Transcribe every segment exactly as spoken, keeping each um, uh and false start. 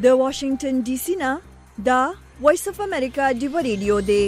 د واشنگټن ډي سي نه دا وایس اف امریکا دیو ریډیو دی.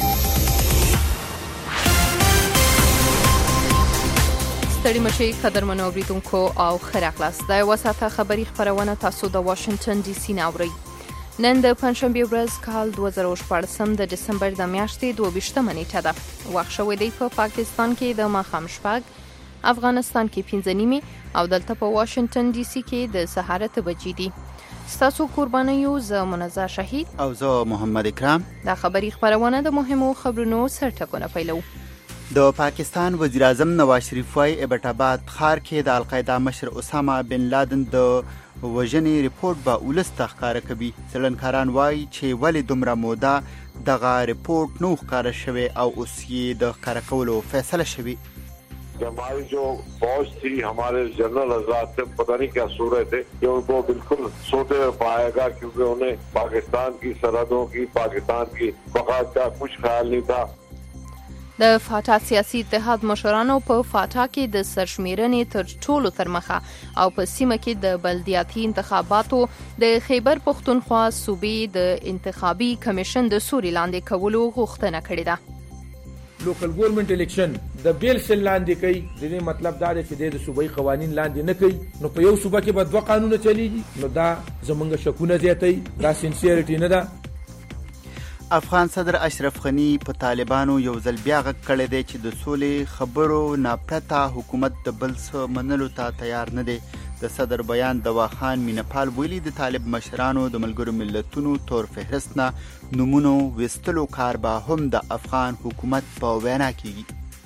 ستړي مشي قدرمنو اوریدونکو او ښه راغلاست. دا یوه ساعته خبري خپرونه تاسو د واشنگټن ډي سي نه اورئ. نن د پنځشنبې ورځ کال دوه زره شپاړسم د ډسمبر د میاشتې دوه ویشتمه نیټه ده. وخت شوی دی په پاکستان کې د ماښام شپږ، افغانستان کې پنځه نیمې او دلته په واشنگټن ډي سي کې د سهار اته بجې دي. ستاسو قربانیو زه منزه شهید او زه محمد اکرام. دا خبري خپرونه د مهمو خبرونو سرټکونه پیلو. د پاکستان وزیر اعظم نواز شریف وايي ایبټ آباد ښار کې د القاعده مشر اسامه بن لادن د وژنې ریپورت به ولس ته ښکاره کوي. څېړنکاران وایي چې ولې دومره موده دغه ریپورت نو ښکاره شوی او اوس یې د ښکاره کولو فیصله شوې. हमारी जो फौज थी, हमारे जनरल हजरात थे, पता नहीं क्या सो रहे थे कि उनको बिल्कुल सोते हुए पाएगा, क्योंकि उन्हें पाकिस्तान की सरहदों की, पाकिस्तान की बका का कुछ ख्याल नहीं था. د فاټا سیاسي اتحاد مشرانو په فاټا کې د سرشمیرنې تر ټولو تر مخه او په سیمه کې د بلدیاتي انتخاباتو د خیبر پښتونخوا صوبې د انتخابي کمیشن د سوري لاندې کولو غوښتنه کړې ده. لوکل ګورنمنت الیکشن د بیل سل لاندې کوي. د دې مطلب دا دی چې د صوبایي قوانین لاندې نه کوي، نو په یو صوبه کې به دوه قانونه چلیږي، نو دا زمونږ شکونه زیاتوي. دا سینسیریټي نه ده. افغان صدر اشرف غنی په طالبانو یو ځل بیا غږ کړی دی چې د سولې خبرو ناپرته حکومت د بل څه منلو ته تیار نه دی. د صدر بیان دواخان مینپال ویلي د طالب مشرانو د ملګرو ملتونو تور فهرست نه نومونو ویستلو کار به هم د افغان حکومت په وینا کیږي.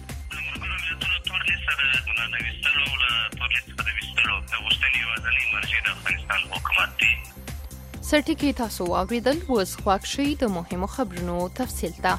سرټکی تاسو واوریدل. اوس خواږ شئ د مهمو خبرونو تفصیل ته.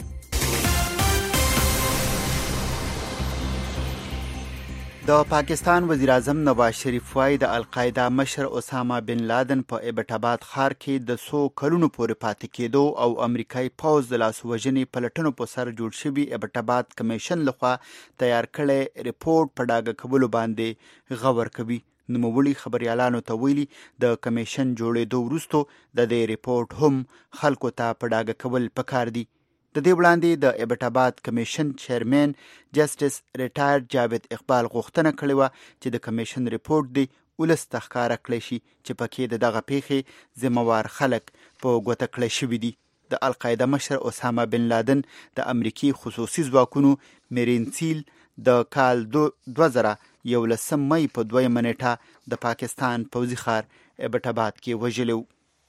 د پاکستان وزیر اعظم نواز شریف وايي د القاعده مشر اسامه بن لادن په ایبټ آباد ښار کې د څو کلونو پورې پاتې کېدو او امریکایي پوځ د لاسوژنې پلټنو په سر جوړ شوي ایبټ آباد کمیشن لخوا تیار کړی ریپورت په ډاګه کولو باندې غور کوي. نوموړي خبريالانو ته ویلي د کمیشن جوړېدو وروسته د دې ریپورت هم خلکو ته په ډاګه کول پکار دي. د دې وړاندې د ایبټ آباد کمیشن چیرمن جسټس ریټایر جاوید اقبال غوښتنه کړې وه چې د کمیشن ریپورت دی ولس ته ښکاره کړی شي چې پکې د دغه پیښې ذمهوار خلک په ګوته کړی شوي دي. د القاعده مشر اسامه بن لادن د امریکي خصوصي ځواکونو میرین سیل د کال دوه زره یولسم مۍ په دویمه نیټه د پاکستان پوځي ښار ایبټ آباد کې وژلی و.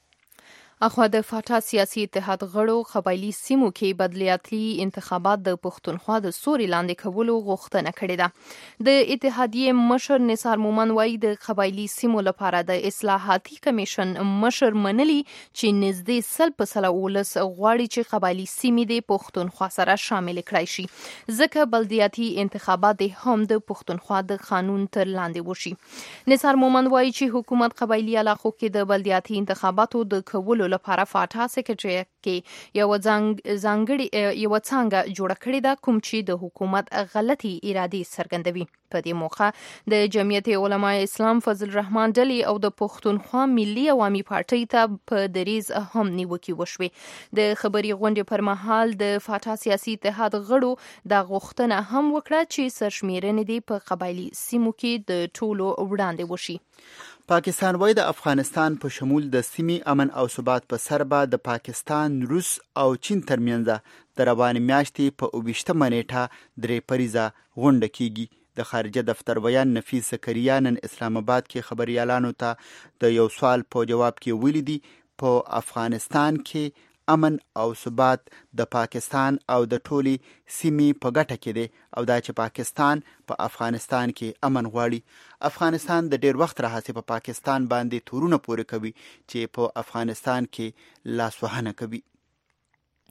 اخوا د فاټا سیاسي اتحاد غړو قبایلي سیمو کې بدلیاتي انتخابات د پښتونخوا د سوري لاندې کولو غوښتنه کړې ده. د اتحادیې مشر نثار مومن وایي د قبایلي سیمو لپاره د اصلاحاتي کمیشن مشر منلي چې نږدې سل په سله ولس غواړي چې قبایلي سیمې د پښتونخوا سره شامل کړای شي، ځکه بلدیاتي انتخابات هم د پښتونخوا د قانون تر لاندې وشي. نثار مومن وایي چې حکومت قبایلي علاقو کې د بلدیاتي انتخاباتو د کولو لپاره فاټا سیکریټریټ کې یو ځانګړي یو څنګه جوړه کړې ده، کوم چې د حکومت غلطي ارادې څرګندوي. په دې موخه د جمعیت علماء اسلام فضل الرحمن ډلې او د پښتونخوا ملي عوامي پارټۍ ته په دریز هم نیوکې وشوې. د خبري غونډې پر مهال د فاټا سیاسي اتحاد غړو د غوښتنه هم وکړه چې سرشمیرنې دې په قبایلي سیمو کې د ټولو وړاندې وشي. پاکستان وایي د افغانستان په شمول د سیمې امن او ثبات په سر به د پاکستان، روس او چین ترمنځ د روانې میاشتې په اوویشتمه نیټه درې پریزه غونډه کیږي. د خارجه دفتر ویان نفیس زکریا نن اسلام آباد کې خبريالانو ته د یو سوال په جواب کې ویلي دي په افغانستان کې امن او ثبات د پاکستان او د ټولي سیمې په ګټه کې دی او دا چې پاکستان په افغانستان کې امن غواړي. افغانستان د ډیر وخت راهیسې په پاکستان باندې تورونه پورې کوي چې په افغانستان کې لاسوهنه کوي.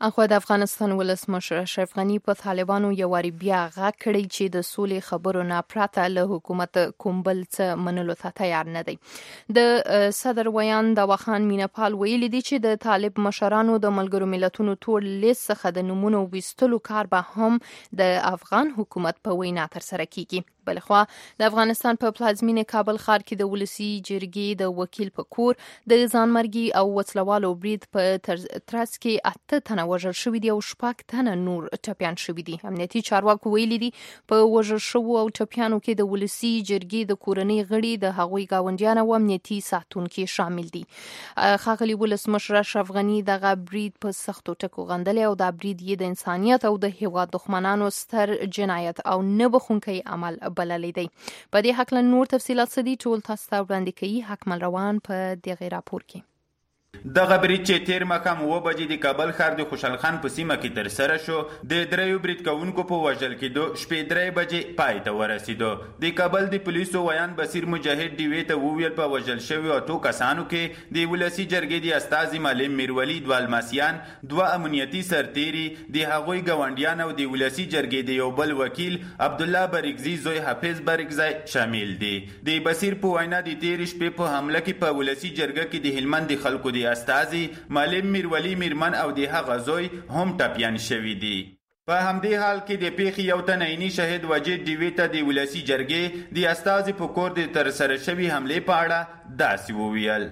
اخو د افغانستان ولسمشر اشرف غنی په طالبانو یو واری بیا غږ کړی چې د سولې خبرو نه پرته له حکومت کوم بل څه منلو ته تیار نه دی. د صدر ویان د وخان مینپال ویلي دی چې د طالب مشرانو د ملګرو ملتونو ټول لیست څخه د نمونه ویستلو کار به هم د افغان حکومت په وینا تر سره کیږي. بلخوا د افغانستان په پلازمینه کابل ښار کې د ولسی جرګې د وکیل په کور د ځانمرګي او وسلوالو برید په ترڅ کې اته تنه وژل شوي دي او شپږ تنه نور ټپیان شوي دي. امنیتي چارواکو ویلي دي په وژل شوو او ټپیانو کې د ولسی جرګې د کورنۍ غړي د هغوی ګاونډیان او امنیتي ساتونکي شامل دي. ښاغلي ولسمشر اشرف غنی دغه برید په سختو ټکو غندلی او دا برید یې د انسانیت او د هیواد دښمنانو ستر جنایت او نه بخښونکی عمل بللی دی. په دې حق له نور تفصیلات څه دي ټول تاسو ته وړاندې کوي حکمل روان په دغه راپور کې. دغه برید چې تیر ماښام اوه بجې د کابل ښار د خوشحال خان په سیمه کې ترسره شو د دریو برید کوونکو په وژل کېدو شپې درې بجې پای ته ورسېدو. د کابل د پولیسو ویان بصیر مجاهد ډیوې ته وویل په وژل شویو اتو کسانو کې د ولسي جرګې د استازي معلم میرولی دوه الماسیان، دوه امنیتي سرتیري، د هغوی ګاونډیان او د ولسي جرګې د یو بل وکیل عبدالله برګزي زوی حافظ برګزی شامل دي. د بصیر په وینا د تیرې شپې په حمله کې په ولسي جرګه کې د هلمند د خلکو د استازي معلم میرولی میرمن او د هغه زوی هم ټپیان شوي دي. په همدې حال کې د پیښې یو تن عیني شهید وجید ډیوې ته د ولسي جرګې د استازي په کور د ترسره شوي حملې په اړه داسې وویل.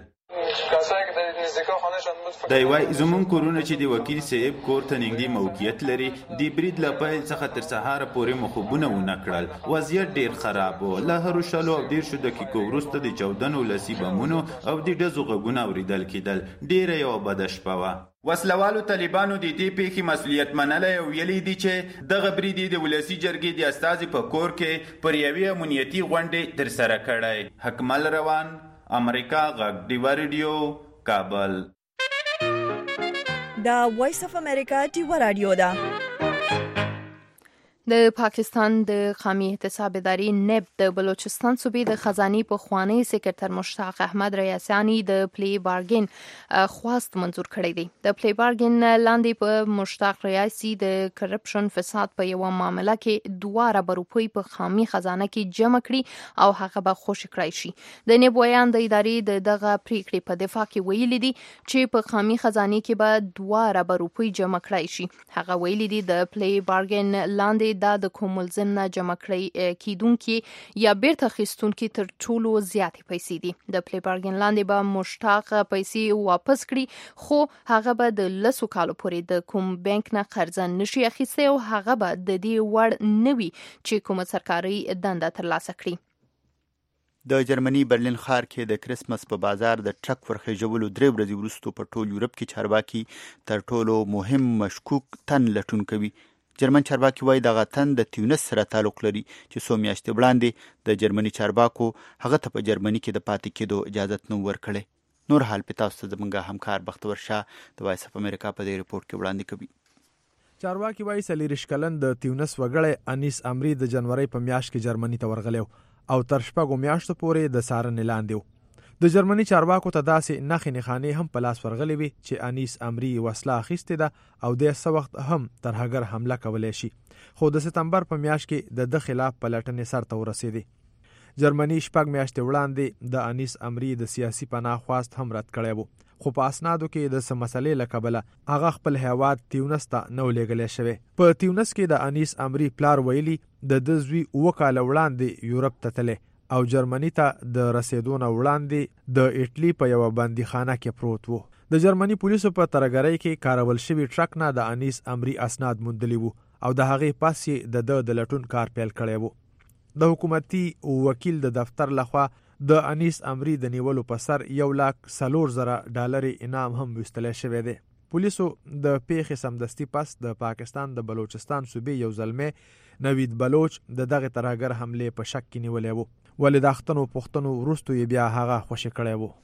دی وای زمون کورونه چې د وکیل صاحب کور ته نږدې موقعیت لري د برید له پیل څخه تر سهاره پورې مو خوبونه ونه کړل. وضعیت ډیر خراب و. له هرو شلو او ډیرشو دقیقو وروسته د چاودنو لسي بمونو او د ډزو غږونه اورېدل کېدل. ډیره یوه بده شپه وه. وسلوالو طالبانو د دې پیښې مسؤلیت منلی او ویلي دي چې دغه برید د ولسي جرګې د استازي په کور کې پر یوې امنیتي غونډې ترسره کړی. حکمل روان، امریکا غږ ډیوه ریډیو، کابل. دا وایس اف امریکا ډیوه رادیو ده. د پاکستان د قومي احتساب ادارې نیب د بلوچستان صوبې د خزانې په خوانی سکرټر مشتاق احمد ریاسانی د پلی بارګین خواست منظور کړی دی. د پلی بارګین لاندې په مشتاق ریاسی د کرپشن فساد په یو معاملې کې دوه ارب روپۍ په قومي خزانه کې جمع کړي او هغه به خوشی کړی شي. د نیب ویان د ادارې د دغه پریکړې په دفاع کې ویلي دي چې په قومي خزانه کې به دوه ارب روپۍ جمع کړی شي. هغه ویلي دي د پلی بارګین لاندې دا د کوم ملزم نه جمع کړی کیدونکي یا بیرته اخیستونکي تر ټولو زیاتې پیسې دي. د پلی بارګین لاندې به مشتاق پیسې واپس کړي خو هغه به د لسو کالو پورې د کوم بانک نه قرضه نشي اخیستی او هغه به د دې وړ نه وي چې کومه سرکاري دنده ترلاسه کړي. د جرمني برلین ښار کې د کریسمس په بازار د ټرک ورخیژولو درې ورځې وروسته په ټول یورپ کې چارواکي تر ټولو مهم مشکوک تن لټون کوي. جرمن چارواکي وایي دغه تن د تیونس سره تعلق لري چې څو میاشتې وړاندې د جرمني چارواکو هغه ته په جرمني کې د پاتې کېدو اجازت نه ورکړی. نور حال په تاسو ته زموږ همکار بختور شاه د وایس اف امریکا په دې ریپورت کې وړاندې کوي. چارواکي وایي څلېرویشت کلن د تیونس وګړی انیس امری د جنوري په میاشت کې جرمني ته ورغلی او تر شپږو میاشتو پورې د څارنې لاندې و. د جرمني چارواکو ته داسې نښې نښانې هم په لاس ورغلې وي چې انیس امری وسله اخیستې ده او د څه وخت هم ترهګر حمله کولی شي. خو د سپتمبر په میاشت کې د ده خلاف پلټنې سر ته ورسېدې. جرمني شپږ میاشتې وړاندې د انیس امری د سیاسي پناه خواست هم رد کړی و خو په اسنادو کې د څه مسلې له کبله هغه خپل هیواد تیونس ته نه و لیږلی شوی. په تیونس کې د انیس امری پلار ویلي د ده زوی اوه کاله وړاندې یورپ ته تللی او جرمني ته د رسیدو نه وړاندې د ایټلی په یوه بندیخانه کې پروت و. د جرمني پولیسو په ترهګرۍ کې کارول شوي ټرک نه د انیس امری اسناد موندلي وو او د هغې پس یې د ده د لټون کار پیل کړی وو. د حکومتي وکیل د دفتر لخوا د انیس امری د نیولو په سر یو لاک څلور زره ډالري انعام هم ویستلی شوی دی. پولیسو د پیښې سمدستي پس د پاکستان د بلوچستان صوبې یو زلمی نوید بلوچ د دغه ترهګر حملې په شک کې نیولی و ولې د اختنو پوښتنو وروستو یې بیا هغه خوشي کړی و.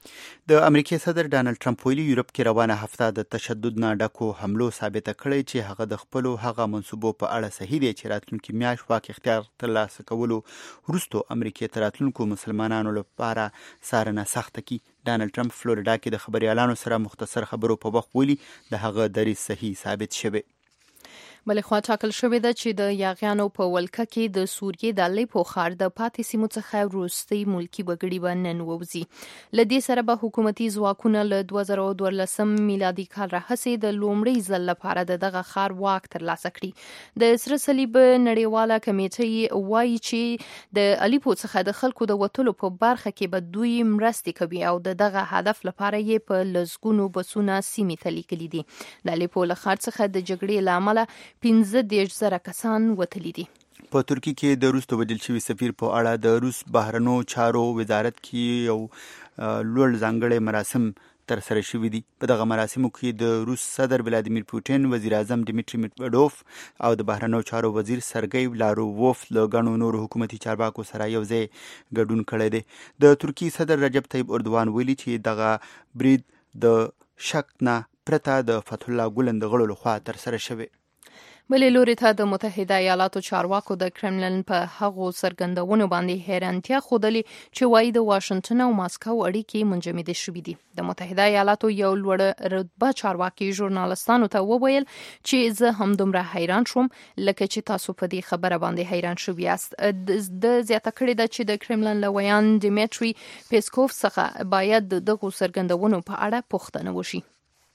د امریکای صدر ډانلډ ټرمپ ویلي یورپ کې روانه هفته د تشدد نه ډکو حملو ثابته کړې چې هغه د خپلو هغه منصوبو په اړه صحیح دی چې راتلونکي میاشت واک اختیار ترلاسه کولو وروسته امریکای ته راتلونکو مسلمانانو لپاره څارنه سخته کړي. ډانلډ ټرمپ فلوریډا کې د خبريالانو سره مختصر خبرو په وخت ویلي د هغه دریځ صحیح ثابت شوی. بلې خوا ټاکل شوې ده چې د یاغیانو په ولکه کې د سوریې د الیپو ښار د پاتې سیمو څخه وروستي ملکي وګړي به نن ووځي. له دې سره به حکومتي ځواکونه له دوه زره دولسم میلادي کال راهیسې د لومړي ځل لپاره د دغه ښار واک ترلاسه کړي. د سره صلیب نړیواله کمیټې وایي چې د الیپو څخه د خلکو د وتلو په برخه کې به دوی مرستې کوي او د دغه هدف لپاره یې په لسګونو بسونه سیمې ته لیږلي دي. د الیپو له ښار څخه د جګړې له امله پنځه دېرش زره کسان وتلي دي. په ترکیه کې د روس وژل شوي سفیر په اړه د روس بهرنیو چارو وزارت کې یو لوړ ځانګړي مراسم تر سره شوي دي. په دغه مراسمو کې د روس صدر ولادیمیر پوتین، وزیر اعظم ډیمیټری میډوف او د بهرنیو چارو وزیر سرګی لارووف له ګڼو نورو حکومتي چارواکو سره یو ځای ګډون کړی دی. د ترکیې صدر رجب طیب اردوغان ویلي چې دغه برید د شک نه پرته د فتح الله ګولن د غړو لخوا تر سره شوی. بلې لوري ته د متحده ایالاتو چارواکو د کرملن په هغو څرګندونو باندې حیرانتیا ښودلې چې وایي د واشنګټن او ماسکو اړیکې منجمدې شوې دي. د متحده ایالاتو یو لوړ رتبه چارواکي ژورنالستانو ته وویل چې زه هم دومره حیران شوم لکه چې تاسو په دې خبره باندې حیران شوي یاست. د زیاته کړې ده چې د کرملن لویان ډیمیټری پیسکوف څخه باید د دغو څرګندونو په اړه پوښتنه وشي.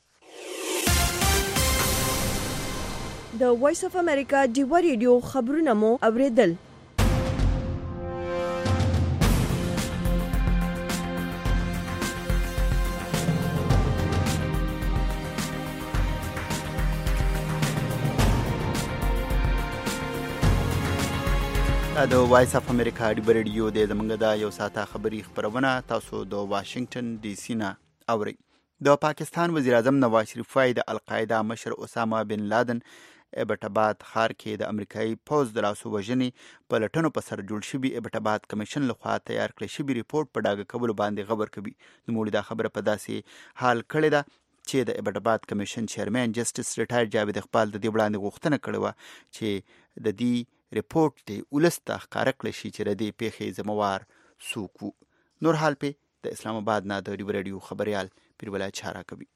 د وایس اف امریکا ډیوا ریډیو خبرونه مو اوریدل. د وایس اف امریکا ډیوا ریډیو د زمونږ د یو ساعته خبري خبرونه تاسو د واشنگټن ډي سي نه اورئ. د پاکستان وزیر اعظم نواز شریف وايي د القاعده مشر اسامه بن لادن ایبټ آباد ښار کې د امریکایي پوځ د لاسو وژنې په لټنو په سر جوړ شوي ایبټ آباد کمیشن لخوا تیار کړی شوي ریپورت په ډاګه کولو باندې خبر کوي. نوموړي دا خبره په داسې حال کړې ده چې د ایبټ آباد کمیشن چیرمن جسټس ریټایر جاوید اقبال د دې وړاندې غوښتنه کړې وه چې د دې ریپورت د ولس ته ښکاره کړی شي چې د دې پیښې ذموار څوک وو. نور حال پې د اسلام آباد نه د ډیوا ریډیو خبریال پیرولای چاره کوي.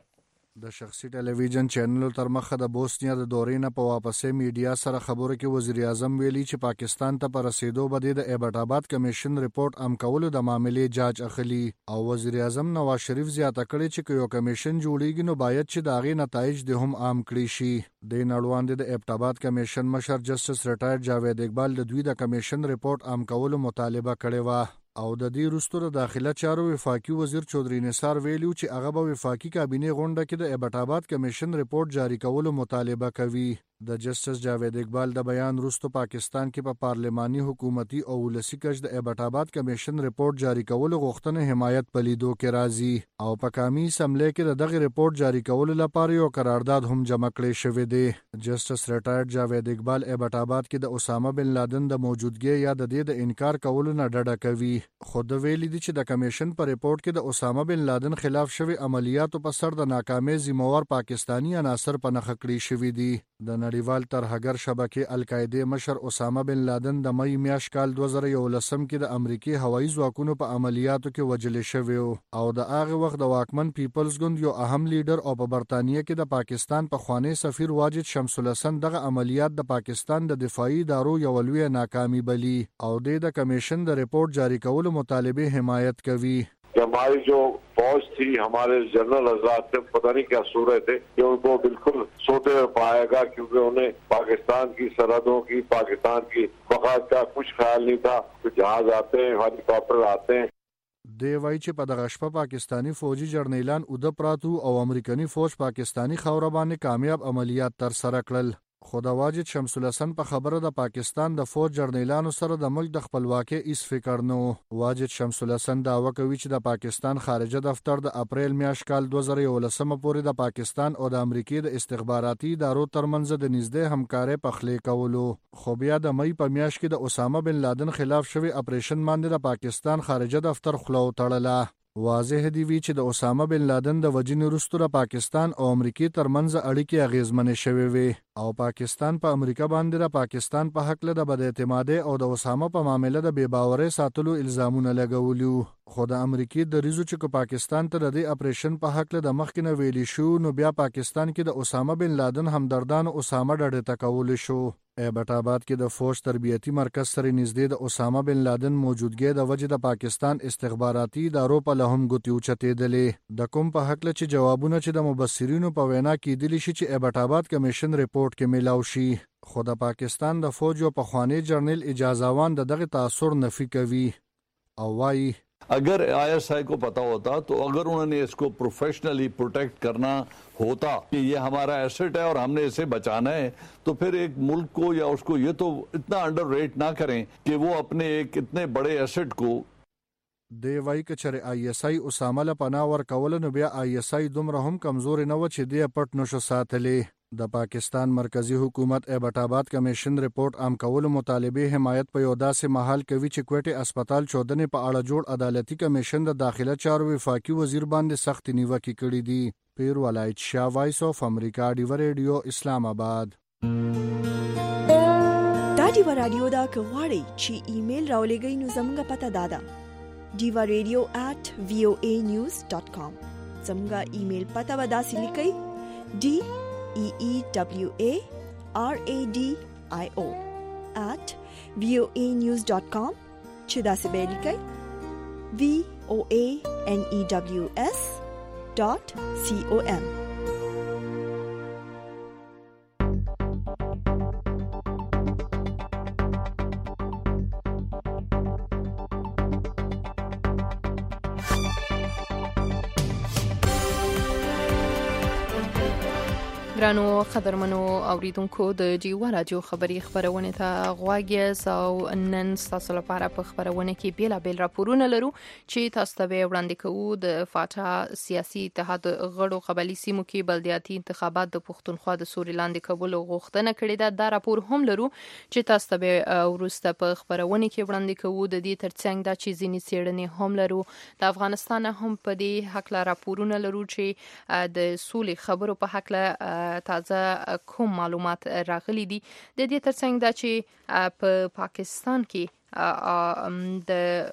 د شخصي ټلویزیون چینلو تر مخه د بوسنیا د دورې نه په واپسې میډیا سره خبرو کې وزیر اعظم ویلي چې پاکستان ته پر رسیدو به د ایبټ آباد کمیشن ریپورت ام کولو د معاملې جاج اخلي. او وزیر اعظم نواز شریف زیاته کړې چې یو کمیشن جوړیږي نو باید چې د هغې نتایج د هم عام کړي شي. د نړوان د ایبټ آباد کمیشن مشر جسټس ریټایر جاوید اقبال د دوی د کمیشن ریپورت عام کولو مطالبه کړې وه. او د دې وروسته د داخله چارو وفاقي وزیر چودري نثار ویلو چې هغه به وفاقي کابینه غونډه کې د ایبټ آباد کمیشن ریپورت جاری کولو مطالبه کوي. د جسټس جاوید اقبال د بیان وروسته پاکستان کې په پا پارلماني حکومتي او ولسی کچ د ایبټ آباد کمیشن ریپورت جاری کولو غوښتنه حمایت پلیدو کې راځي. او په قومي اسمبلی کې د دغه ریپورت جاری کولو لپاره یو قرارداد هم جمع کړی شوی دی. جسټس ریټایر جاوید اقبال ایبټ آباد کې د اسامه بن لادن د موجودګۍ یا د دې د انکار کولو نه ډډه کوي. خود ویلي دي چې د کمیشن په ریپورت کې د اسامه بن لادن خلاف شوی عملیاتو په سر د ناکامۍ ذمہوار پاکستانی عناصر په نښه کړي شوي دي. د نړیوال ترهګر شبکې القاعده مشر اسامه بن لادن د مئی میاشت کال دوه زره یولسم کې د امریکای هوایي ځواکونو په عملیاتو کې وژل شوی او د هغه وخت د واکمن پیپلز ګوند یو اهم لیډر او په برتانیې کې د پاکستان په خوانی سفیر واجد شمس الحسن دغه عملیات د پاکستان د دفاعي ادارو یو لوی ناکامي بلی او د کمیشن د ریپورت جاری کولو مطالبه حمایت کوي. हमारी जो फौज थी, हमारे जनरल हजरात थे, पता नहीं क्या सूरत थे कि उनको बिल्कुल सोते हुए पाएगा, क्योंकि उन्हें पाकिस्तान की सरहदों की, पाकिस्तान की बका का कुछ ख्याल नहीं था. जहाज आते हैं, हेलीकॉप्टर आते हैं. دی وای چې په دغه شپه پاکستانی فوجي جرنیلان اوده پراتو او امریکایي فوج پاکستانی خاور باندې کامیاب عملیات تر سره کړل. خدا واجد شمس الحسن په خبره د پاکستان د فوج جرنیلانو سره د ملک د خپلواکۍ هیڅ فکر نه و. واجد شمس الحسن دعوه کوي چې د پاکستان خارجه دفتر د اپریل میاشت کال دوه زره یولسم پورې د پاکستان او د امریکای د استخباراتي ادارو ترمنځ د نږدې همکارۍ پخلی کولو. خو بیا د مئی په میاشت کې د اسامه بن لادن خلاف شوی اپریشن باندې د پاکستان خارجه دفتر خلو تړله. واضح دی وی چې د اسامه بن لادن د وجنې وروسته د پاکستان او امریکای ترمنځ اړیکې اغیزمنې شوې وې او پاکستان په پا امریکا باندې د پاکستان په حق له د بد اعتمادۍ او د اسامه په معاملې د بې باورۍ ساتلو الزامونه لګولي خو د امریکای د ریزو چې پاکستان ته د دې اپریشن په حق له د مخکې نه ویلي شو نو بیا پاکستان کې د اسامه بن لادن همدردان اسامه ډډې تکول شو ایبټ آباد کې د فوج تربیتی مرکز سره نږدې د اسامه بن لادن موجودګي د وجې د پاکستان استخباراتي ادارو په لهم ګوتیو چتېدلې د کوم په حق له چې جوابونه چې د مبصرینو په وینا کې دي شي چې ایبټ آباد کمیشن ریپورت کې ملاو شي خو د پاکستان د فوج او پخوانی جرنل اجازهوان د دغه تاثر نفي کوي او وايي अगर आई एस आई को पता होता तो अगर उन्होंने इसको प्रोफेशनली प्रोटेक्ट करना होता कि ये हमारा एसेट है और हमने इसे बचाना है तो फिर एक मुल्क को या उसको ये तो इतना अंडर रेट ना करें कि वो अपने एक इतने बड़े एसेट को دی وای کچره آی اس آی اسامه له پناه ورکول نو بیا آی اس آی دومره هم کمزوري نه و چې دی پټ نشو ساتلې د پاکستان مرکزی حکومت ایبټ آباد کمیشن ریپورت عام کول مطالبه حمایت په یو داسې محل کوي چې کوټه اسپیټال چودنې په اړه جوړ عدالتي کمیشن د داخله چارو وفاقي وزیر باندې سخت نیوکه کړې دي پیر ولایت شاه وایس اف امریکا ډیو ریډیو اسلام آباد دا ډیو رادیو دا کوړی چې ایمیل راولېږئ نو زموږه پته دادا diva radio at voa news dot com زموږه ایمیل پته وداسې لیکئ d e e w a r a d i o at voa news dot com چې داسې به لیکئ v o a n e w s dot com ګرانو قدرمنو اوریدونکو د جیوا راډیو خبری خبرونه ته غواګیس او نن تاسو لپاره په خبرونه کې بیل بیل راپورونه لرو چې تاسو ته وړاندې کوو د فاټا سیاسي اتحاد غړو قبلي سیمو کې بلدیاتي انتخابات د پښتونخوا د سوري لاندې کول غوښتنه کړې ده دا راپور هم لرو چې تاسو ته ورسته په خبرونه کې وړاندې کوو د دې ترڅنګ دا چې ځینې څېړنې هم لرو د افغانستان هم په دې حق لا راپورونه لرو چې د سولې خبرو په حق لا تازه کوم معلومات راغلي دي د دې ترڅنګ دا چې په پاکستان کې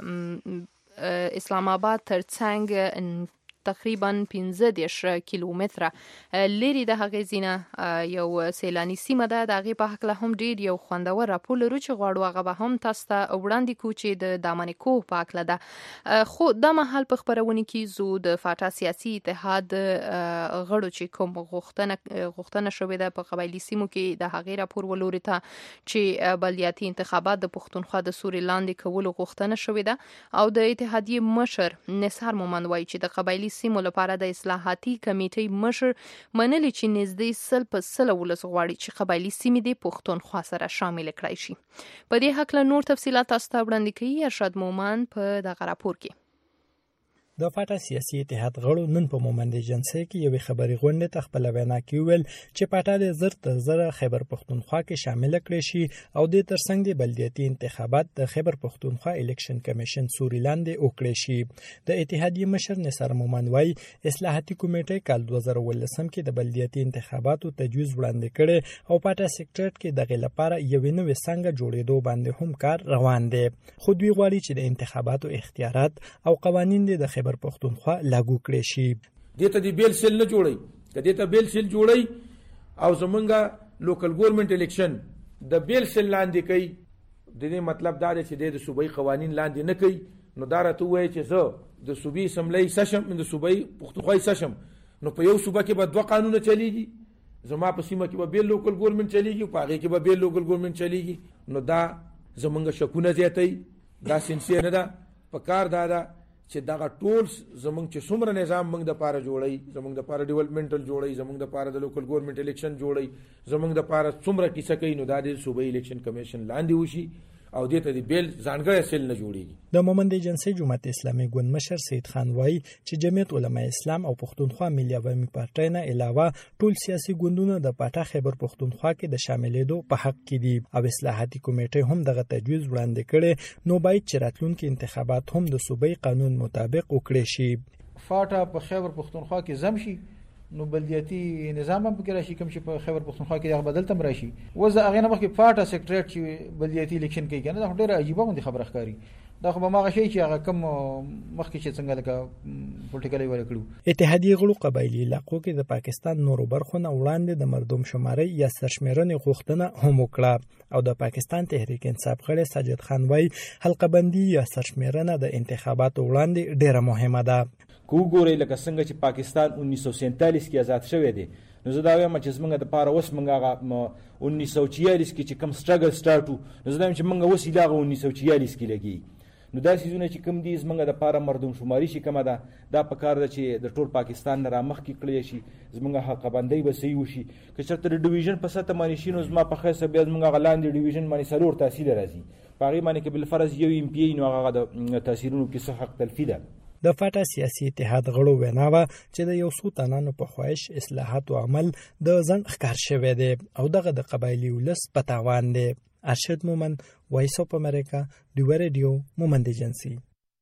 د اسلام آباد ترڅنګ تقریبا پنځه دېرش کیلومتره لري د هغې ځینه یو سیلاني سیمه ده د هغې په هکله هم ډېر یو خوندور راپور لرو چې غواړو هغه به هم تاسو ته وړاندې کړو چې د دامن کوه په هکله ده خو دا مهال په خپرونې کې زو د فاټا سیاسي اتحاد غړو چې کوم غوښتنه غوښتنه شوې ده په قبایلي سیمو کې د هغې راپور ولوري ته چې بلدیاتي انتخابات د پښتونخوا د سوري لاندې کولو غوښتنه شوې ده او د اتحادیې مشر نثار مومند وایي چې د قبایلي سیمو لپاره د اصلاحاتي کمیټې مشر منلي چې نږدې سل په سل ولس غواړي چې قبایلي سیمې د پښتونخوا سره شامل کړای شي په دې حق له نور تفصيلات تاسو ته وړاندې کوي ارشاد مومند په دغه راپور کې د فاټا سیاسي اتحاد غړو نن په مومند ایجنسی کې یو خبري غونډه تخپل وینا کې ویل چې پټا د زر تر زر خیبر پښتونخوا کې شامل کړي شي او د ترڅنګ د بلدیاتي انتخابات د خیبر پښتونخوا الیکشن کمیشن سوري لاندې وکړي شي د اتحادیې مشر نثار مومند وايي اصلاحاتي کمیټه کال دوه زره ولسم کې د بلدیاتي انتخاباتو تجویز وړاندې کړي او پټا سیکریټریټ کې دغه لپاره یو نوې څنګه جوړېدو باندې هم کار روان دی خو دوی غواړي چې د انتخاباتو اختیارات او قوانين د خیبر پښتونخوا لاګو کړي شي دته دی بیل سیل نه جوړي کدی ته بیل سیل جوړي او زمونږه لوکل ګورنمنت الیکشن د بیل سیل لاندې کوي د دې مطلب دا دی چې د صوبایي قوانين لاندې نه کوي نو دا راته وایي چې زه د صوبایي سملې سشم د صوبایي پښتونخوا سشم نو په یو صوبه کې به دوه قانون چلیږي زما په سیمه کې به بیل لوکل ګورنمنت چلیږي په هغه کې به بیل لوکل ګورنمنت چلیږي نو دا زمونږه شکونه زیاتای دا سنسیر نه ده په کار دا ده چې دا ټول زمونږ چې څومره نظام موږ د پاره جوړي زمونږ د پاره ډیولپمنټل جوړي زمونږ د پاره د لوکل ګورنمنت الیکشن جوړي زمونږ د پاره څومره کیسه کوي نو دا د صوبایي الیکشن کمیشن لاندې وشي او دې ته د بیل ځانګړی سیل نه جوړیږي. د مومند ایجنسی جماعت اسلامي ګوند مشر سید خان وایي چې جمعیت علماء اسلام او پښتونخوا ملي عوامي پارټۍ نه علاوه ټول سیاسي ګوندونه د پاټا خیبر پښتونخوا کې د شاملېدو په حق کې دي او اصلاحاتي کمیټې هم دغه تجویز وړاندې کړي، نو باید چې راتلونکي انتخابات هم د صوبایي قانون مطابق وکړي شي. فاټا په خیبر پښتونخوا کې زم شي نو بلدیاتي نظام هم پکې راشي، کوم چې په خیبر پښتونخوا کې هغه بدل تم راشي. وزه هغه نه مخکې فاټا سیکریټریټ چې بلدیاتي الیکشن کوي کنه، دا ډېره عجیبه غوندي خبره ښکاري. دا خو به ما غشي چې هغه کوم مخکې چې څنګه لکه پولیټیکلی ور کړو. اتحادیه غړو قبایلی علاقو کې د پاکستان نورو برخو نه وړاندې د مردم شماري یا سرشمیرنې غوښتنه هم وکړه او د پاکستان تحریک انصاف غړي ساجد خان وایي حلقه بندي یا سرشمیرنه د انتخاباتو وړاندې ډېره مهمه ده. کو ګوري لکه څنګه چې پاکستان انیس سو سینتالیس کې آزاد شوی دی، نو زه دا وایم چې زمونږ د پاره اوس مونږ انیس سو چیالیس کې چې کم سټرګل سٹارټ وو، نو زه دا وایم چې مونږ اوس هغه انیس سو چیالیس کې لګي. نو دا سيزونه چې کم دي زمونږ د پاره مردم شماري شي کومه ده، دا په کار ده چې د ټول پاکستان نه رامخ کې کړی شي، زمونږ حق بندي به صحیح وشي. که چېرته د ډیویژن په سطح باندې شي نو زما په خیسه بیا زمونږ غلاندې ډیویژن باندې سلور تحصیل راځي، په هغې باندې کې بالفرض یو ایم پی ای نو هغه د تحصیلونو کې څه حق تلفي ده. د فاټا سیاسي اتحاد غړو ویناوه چې د یو څو تنانو په خواهش اصلاحات او عمل د ځن ښکار شوی دی او دغه د قبایلی ولس په تاوان دی. ارشد مومند، وایس اف امریکا، ډیو ریډیو، مومند ایجنسی.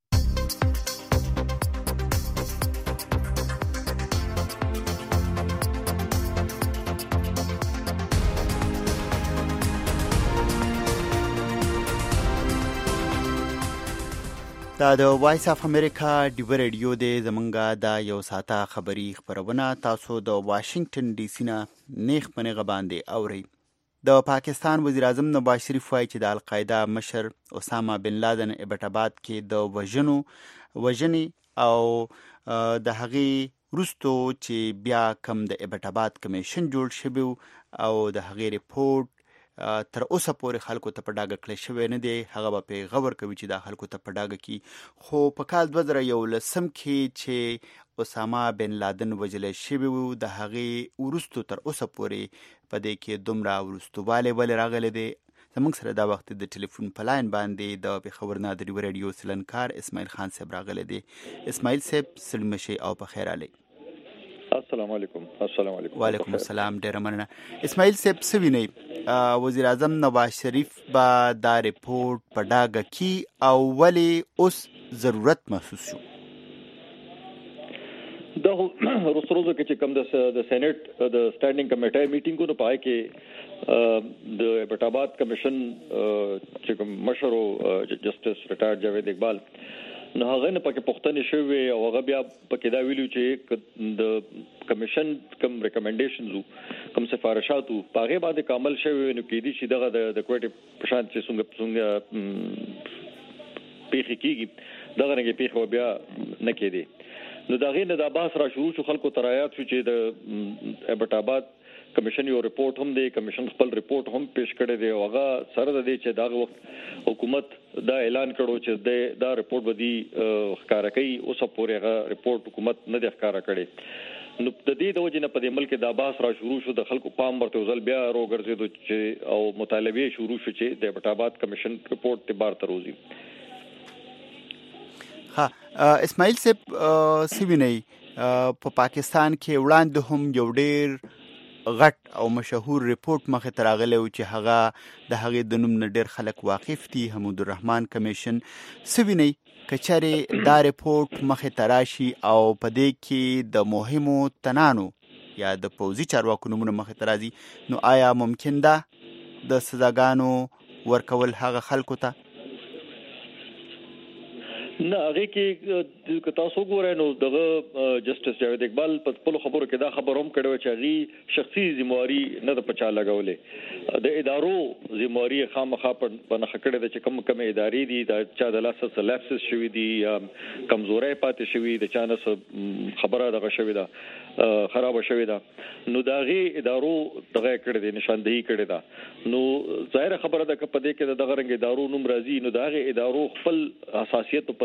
دا د وایس اف امریکا ډیو ریډیو دی. زمونږه دا یو ساعته خبری خبرونه تاسو د واشنگټن ډي سي نه نیغ په نیغه باندې اورئ. د پاکستان وزیر اعظم نواز شریف وایي چې د القاعده مشر اسامه بن لادن ایبټ آباد کې د وژنو وژنې او د هغې وروستو چې بیا کم د ایبټ آباد کمیشن جوړ شوی او د هغې ریپورټ تر اوسه پورې خلکو ته په ډاګه کړی شوی نه دی. هغه به پې غور کوي چې دا خلکو ته په ډاګه کړي. خو په کال دوه زره یولسم کې چې اسامه بن لادن وژلی شوی و، د هغې وروستو تر اوسه پورې په دې کې دومره وروستوالی ولې راغلی دی. زموږ سره دا وخت د ټلیفون په لاین باندې د پېښور نه د ډیو ریډیو سلنکار اسماعیل خان صاحب راغلی دی. اسماعیل صاحب ستړي مه شئ او په خیر راغلی. السلام علیکم. السلام علیکم. وعلیکم السلام. ډیره مننه. اسماعیل صاحب څه وینئ، وزیر اعظم نواز شریف به دا ریپورټ په ډاګه کی او ولې اوس ضرورت محسوس شو؟ دا وروسته ورځو کې چې کوم د سېنات د سټانډینګ کمیټې میټینګونو پای کې د ایبټ آباد کمیشن چې کوم مشر جسټس ریټایرډ جاوید اقبال نو هغه نه پکې پښتنې شوی او هغه بیا پکې دا ویلو چې د کمیشن کوم ریکمنډیشنز کوم سفارشات په هغه باندې کامل شوی نو کې دي چې دغه د کوټې په شان چې څنګه څنګه پیخي کیږي دغه رنګ پیخو بیا نه کېدی. نو دا غینه د باس را شروع شو، خلکو ترایات شو چې د ایبټ آباد کمیشن یو ریپورت هم دی، کمیشن خپل ریپورت هم پیش کړی دی او هغه سره د دې چې دا وخت حکومت دا اعلان کړو چې دا ریپورت بدی ښکارا کوي، اوس پورې هغه ریپورت حکومت نه دی ښکارا کړی. نو د دې د وجې نه په دې ملک د باس را شروع شو، د خلکو پام ورته ځل بیا روګرځېدو چې او مطالبه شروع شو چې د ایبټ آباد کمیشن ریپورت ته بار تروزي. ها اسماعیل صاحب سویني په پاکستان کې وړاندې هم یو ډېر غټ او مشهور ریپورت مخه تراغلی و چې هغه د هغې د نوم نه ډېر خلک واقف دي، حمود الرحمن کمیشن. سویني کچاري دا ریپورت مخه تراشي او په دې کې د مهمو تنانو یا د پوځي چارواکو نومونه مخه ترازي، نو آیا ممکن ده د سزاګانو ورکول هغه خلکو ته؟ نه هغه کې تاسو ګورئ نو دغه جسټس جاوید اقبال په خپل خبرو کې دا خبر هم کړو چې هغه شخصي ذمہواری نه د پچا لګولې، د ادارو ذمہواری خامخا په نخښه کړې ده چې کوم کوم ادارې دي د چا د لاس څخه لپسس شوی دي، کمزوري پاتې شوی، د چا نه خبره دغه شوی ده خراب شوی ده، نو دغه ادارو دغه کړې دي نشاندهي کړې ده. نو ظاهر خبره ده چې په دې کې دغه رنګ ادارو نوم راځي، نو دغه ادارو خپل حساسیت په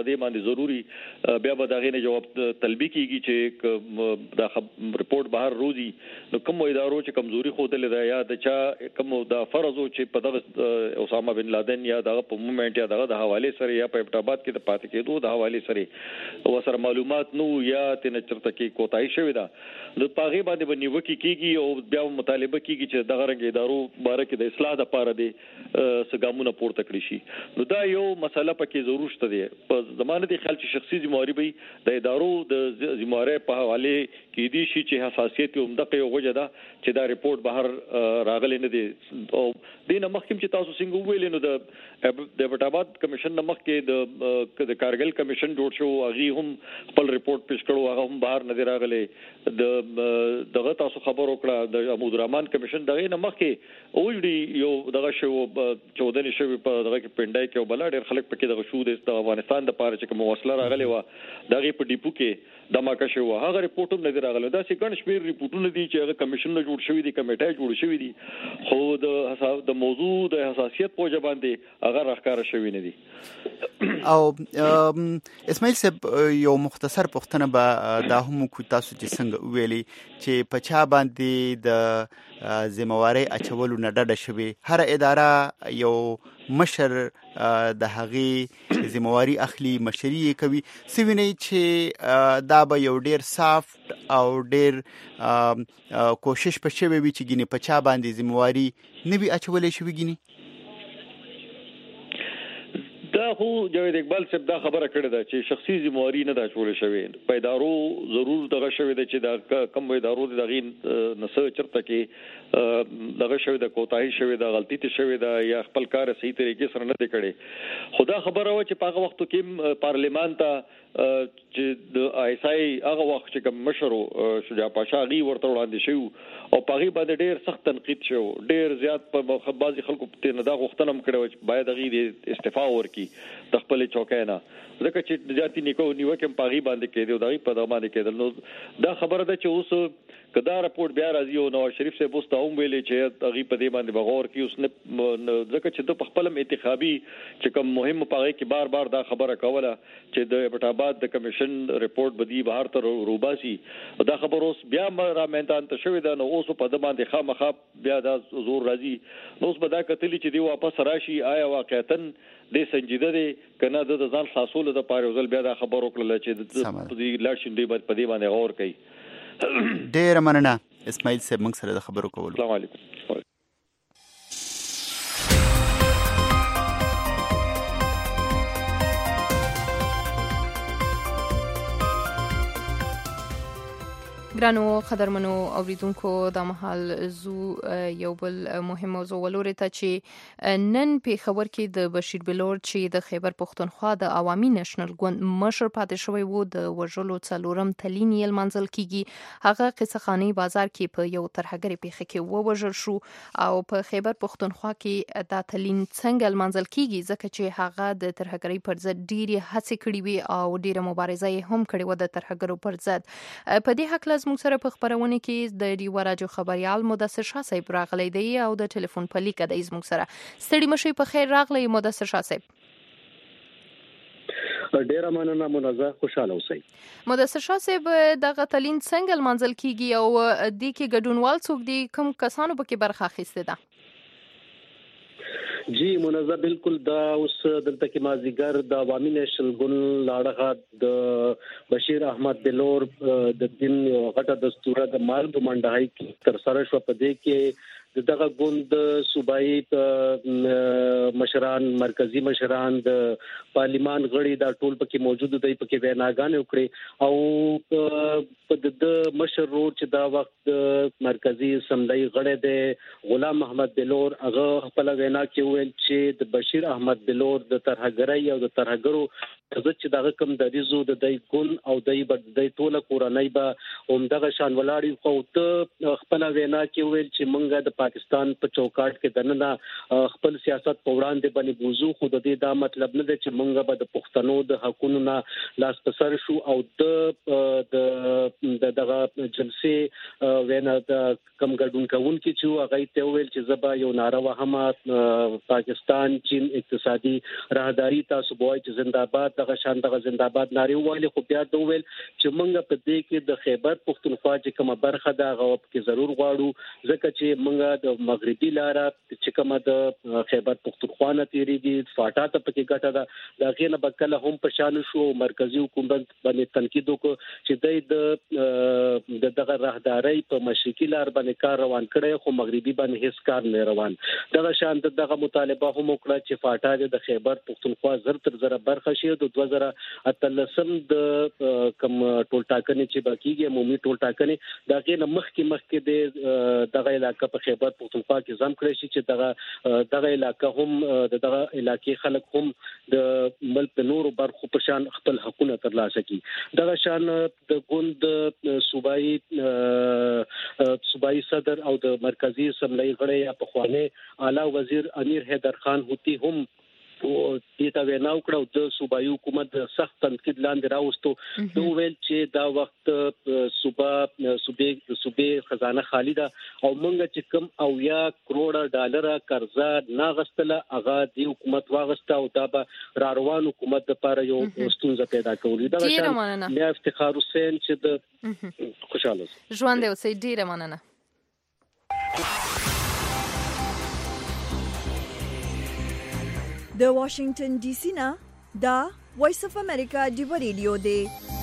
په دې باندې ضروری بیا به دا غینه جواب طلبي کیږي چې دا ریپورت بهر روزي نو کوم ادارو چې کمزوري خوده لیدا یا د چا کوم دا فرض او چې په دغه اسامه بن لادن یا دغه په مومنت یا دغه د حواله سره یا په ابتابات کې د پاتې کېدو د حواله سره و سره معلومات نو یا تنه چرته کې کوتای شوی دا د پاغي باندې باندې وکی کیږي او بیا مطالبه کیږي چې دغه رنګ ادارو باره کې د اصلاح لپاره دي سګامونه پورته کړی شي نو دا یو مسله پکې ضرورت شته دی په زمانه د خلک شخصي ذمہواری به د ادارو د ذمہواری په حواله کې دي شي چې حساسیت هم دغه یو وجه ده چې دا ریپورت بهر راغلی نه دی او دینه مخکې چې تاسو څنګه ویل نو د د ابټاباد کمیشن نمخ کې د د کارګل کمیشن جوړ شو هغه هم خپل ریپورت پیش کړو هغه هم بهر نه دی راغلی د دغه تاسو خبر وکړه د محمود رحمان کمیشن دغه نمخ کې اوجړي یو دغه شو چودنې شوی په دغه کې پندای کې او بل ډېر خلک پکې دغه شو د افغانستان د پاره چې کوم وسله راغلی و دغه په ډیپو کې دماکه شو هغه ریپورت هم نه دی راغلی دا څنګه شمیر ریپورتونه دي چې هغه کمیشن نه جوړ شوی دي کمیټه جوړ شوی دي خو د د موضوع د حساسیت په وجه باندې هغه راخاره شوی نه دي او اسماعیل صاحب یو مختصر پوښتنه به دا هم کو تاسو چې څنګه ویلي چې په چا باندې د ذمہواری اچولو نه ډډه شوی هر اداره یو مشر د هغې ذمہواری اخلي مشري کوي سوینه چې دا به یو ډیر سافت او ډیر کوشش پښوی وي چې ګینه په چا باندې ذمہواری نه وي اچولې شوی ګینه دا خو جاوید اقبال صاحب دا خبره کړې ده چې شخصي ذمہواری نه دا چول شوی په ادارو ضرور دغه شوی ده چې دا کم ادارو دغه نسه چرته کې دغه شوی ده کوتاهی شوی ده غلطی ته شوی ده یا خپل کار صحیح طریقې سره نه کړي خدا خبره و چې په هغه وخت کې پارلیمان ته چې د آیسای هغه وخت چې کوم مشر شجاع پاشا غي ورته وړاندې شو او پاغي باندې ډېر سخت تنقید شو ډېر زیات په خبازي خلکو ته نه دا غوښتنه کړو چې باید غي استعفا ورکي د خپل چوکۍ نه ځکه چې جاتی نیکو نیوکه پاغي باندې کېدو دا په دغه باندې کېدل نو دا خبره ده چې اوس کدا رپورت بیا راځي او نواز شریف صاحب اوس ته هم ویلي چې هغه په دې باندې بغور کې اوس نه ځکه چې د خپل انتخابي چې کوم مهم پاغي کې بار بار دا خبره کوله چې د ابټاباد د کمیشن ریپورت بدی بهر تر روباسي دا خبر اوس بیا را مینتان ته شوی دا نو اوس په د باندې خامخا بیا دا زور راځي نو اوس به دا کتلی چې دی واپس راشي آیا واقعیتاً د سنجیده دي کنه د ځان خاصول د پاره ځل بیا دا خبر وکړل چې د دې لاړ شندې په دې باندې غور کوي ډیر مننه اسماعیل صاحب موږ سره د خبرو کولو السلام علیکم ګرانو قدرمنو اوریدونکو د محل زو یو بل مهم موضوع ولوري ته چې نن په خبر کې د بشیر بلور چې د خیبر پښتونخوا د عوامي نېشنل ګوند مشر پاتې شوی وو د وژلو څلورم تلین یې منځل کیږي هغه قصه خاني بازار کې په یو ترهګری پیخه کې ووژل شو او په خیبر پښتونخوا کې د تلین څنګه منځل کیږي ځکه چې هغه د ترهګری پر ضد ډیره هڅه کړې وي او ډیره مبارزه هم کړې و د ترهګرو پر ضد په دې حق لازم سره په خبرونه کې د ریو راډیو خبريال مدثر شاه صاحب راغلی دی او د ټلیفون په لیک د زموږ سره ستړي مشي په خیر راغلی مدثر شاه صاحب ډیره مننه منزه خوشاله اوسئ مدثر شاه صاحب د غتلین څنګه منځل کیږي او د کې ګډونوال څوک دي کوم کسانو پکې برخه اخیسته ده جی منزه بالکل دا اوس دلته کې مازیګر د عوامي نېشنل ګوند لاړه د بشیر احمد بلور د دین غټه دستوره د مال بمنډای کې تر سره شو په دې کې دغه ګوند صوبایي مشران مرکزی مشران د پارلیمان غړي دا ټول پکې موجود دي پکې ویناګانې وکړي او په د مشر رول چې دا وخت مرکزی سملای غړي د غلام محمد بلور هغه خپل وینا کې ویل چې د بشیر احمد بلور د ترهګرۍ او د ترهګرو چې دغه کوم د ریزو د دای ګون او دای بد د ټوله کورنۍ به همدغه شان ولاړی خو ته خپل وینا کې ویل چې مونږه د پاکستان په چوکاټ کې دننه خپل سیاست په وړاندې باندې بوزو خو د دې دا مطلب نه دی چې مونږ به د پښتنو د حقوقو نه لاس پسر شو او د د دغه جلسې وینا د کم ګډون کوونکي چې هغه ته ویل چې زبا یو ناروا هم پاکستان چین اقتصادي راهداري تاسو بوای چې زنده‌باد دغه شان دغه زنده‌باد ناري ویل خو بیا د ویل چې موږ په دې کې د خیبر پختونخوا چې کومه برخه ده هغه کې ضرور غواړو ځکه چې موږ د مغربي لاره چې کومه د خیبر پختونخوا نه تیریږي فاټا ته پکې ګټه ده دا غینه بکله هم په شان شو مرکزی حکومت باندې تنقید وکړ چې د دغه راهداري په مشرقي لار باندې کار روان کړي خو مغربي باندې هیڅ کار نه روان دغه شان دغه مطالبه هم وکړه چې فاټا د خیبر پختونخوا زر تر زر برخه شي د دوه زره اتلسم د کم ټول ټاکنې چې باقیږي عمومي ټول ټاکنې دا غي مخکې مخکې د دغه علاقې په خیبر پختونخوا کې ځم کړی شي چې دغه دغه علاقې هم دغه علاقې خلک هم د ملک نورو برخو په شان خپل حقوقونه ترلاسه کړي دغه شان د ګوند صوبایي صوبایي صدر او د مرکزی اسمبلی غړي په خوانه اعلی وزیر امیر حیدر خان هوتی هم او دې وینا وکړه د صوبایي حکومت د سخت تنقید لاندې راوستو دوی ویل چې دا وخت صوبا صوبې صوبې خزانه خالی ده او موږ چې کم او یا کروڑ ډالر قرضه ناغستله هغه د حکومت واغسته او دا به را روان حکومت لپاره یو ستونزه پیدا کوي دا شان بیا افتخار حسین چې د خوشاله ژوند اوسې ډیره مننه د واشنگټن ډي سي نه دا وایس اف امریکا دی ریډیو دی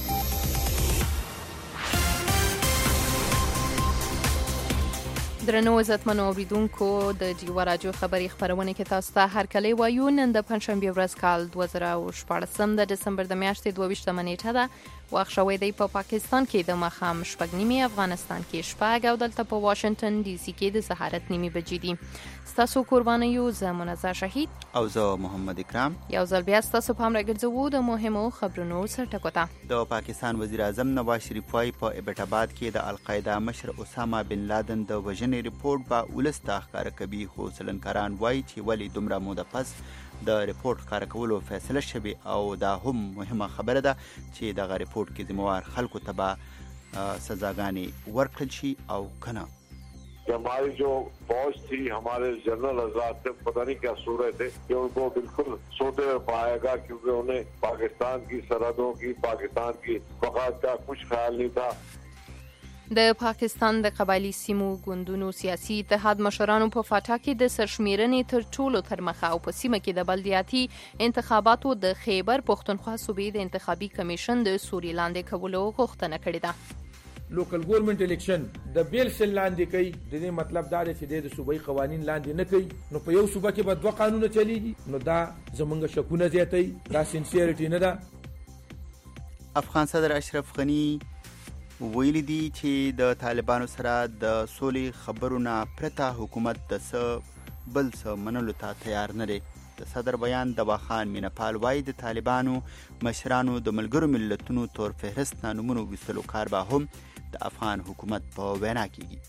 درنو عزتمنو اوریدونکو د ډیوا راډیو خبري خبرونه کې تاسو ته هر کله وایو نن د پنځشنبه ورځ کال دوه زره شپږ د دسمبر د میاشتې دوه ویشتمه نیټه ده وخت شوی دی په پاکستان کې د مخام شپږ نیمه افغانستان کې شپږ او دلته په واشنگټن ډي سي کې د سهارت نیمه بجې دي تاسو قرباني یو زمونه ز شهید او زه محمد اکرام یو ځل بیا تاسو په امر ګرځو د مهمو خبرونو سره ټکوته د پاکستان وزیر اعظم نواز شریف وايي په ایبټ آباد کې د القاعده مشر اسامه بن لادن د وژنې ریپورت با ولسته ښکار کوي خو سلنکاران وايي چې ولی دومره موده پس د ریپورت ښکار کولو فیصله شوی او دا هم مهمه خبره ده چې دغه ریپورت کې ذمہوار خلکو ته به سزاګانې ورکړل شي او کنه हमारी जो फौज थी हमारे जनरल आजाद थे पता नहीं क्या सूरत थे कि उनको बिल्कुल सोते हुए पाएगा क्योंकि उन्हें पाकिस्तान की सरहदों की पाकिस्तान की वक़ात का कुछ ख्याल नहीं था د پاکستان د قبایلی سیمو ګوندونو سیاسي اتحاد مشرانو په فاټا کې د سرشمیرنې تر ټولو تر مخه او په سیمه کې د بلدیاتي انتخاباتو د خیبر پختونخوا صوبې د انتخابي کمیشن د سوري لاندې کولو غوښتنه کړې ده لوکل ګورنمنت الیکشن د بیل سل لاندې کوي د دې مطلب دا دی چې د صوبایي قوانين لاندې نه کوي نو په یو صوبه کې به دوه قانون چلیږي نو دا زمونږ شکونه زیاتې دا سینسیریټي نه ده افغان صدر اشرف غنی ویلي دي چې د طالبانو سره د سولې خبرونه پرته حکومت د څه بل څه منلو ته تیار نه دی د صدر بیان د واخان مینپال وای د طالبانو مشرانو د ملګرو ملتونو تور فهرست نومونو وستلو کار به هم د افغان حکومت په وینا کېږي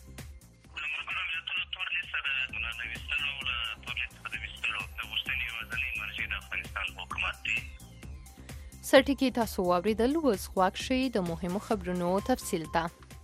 سرټکی تاسو واوریدل وس خواک شي د مهمو خبرونو تفصیل ته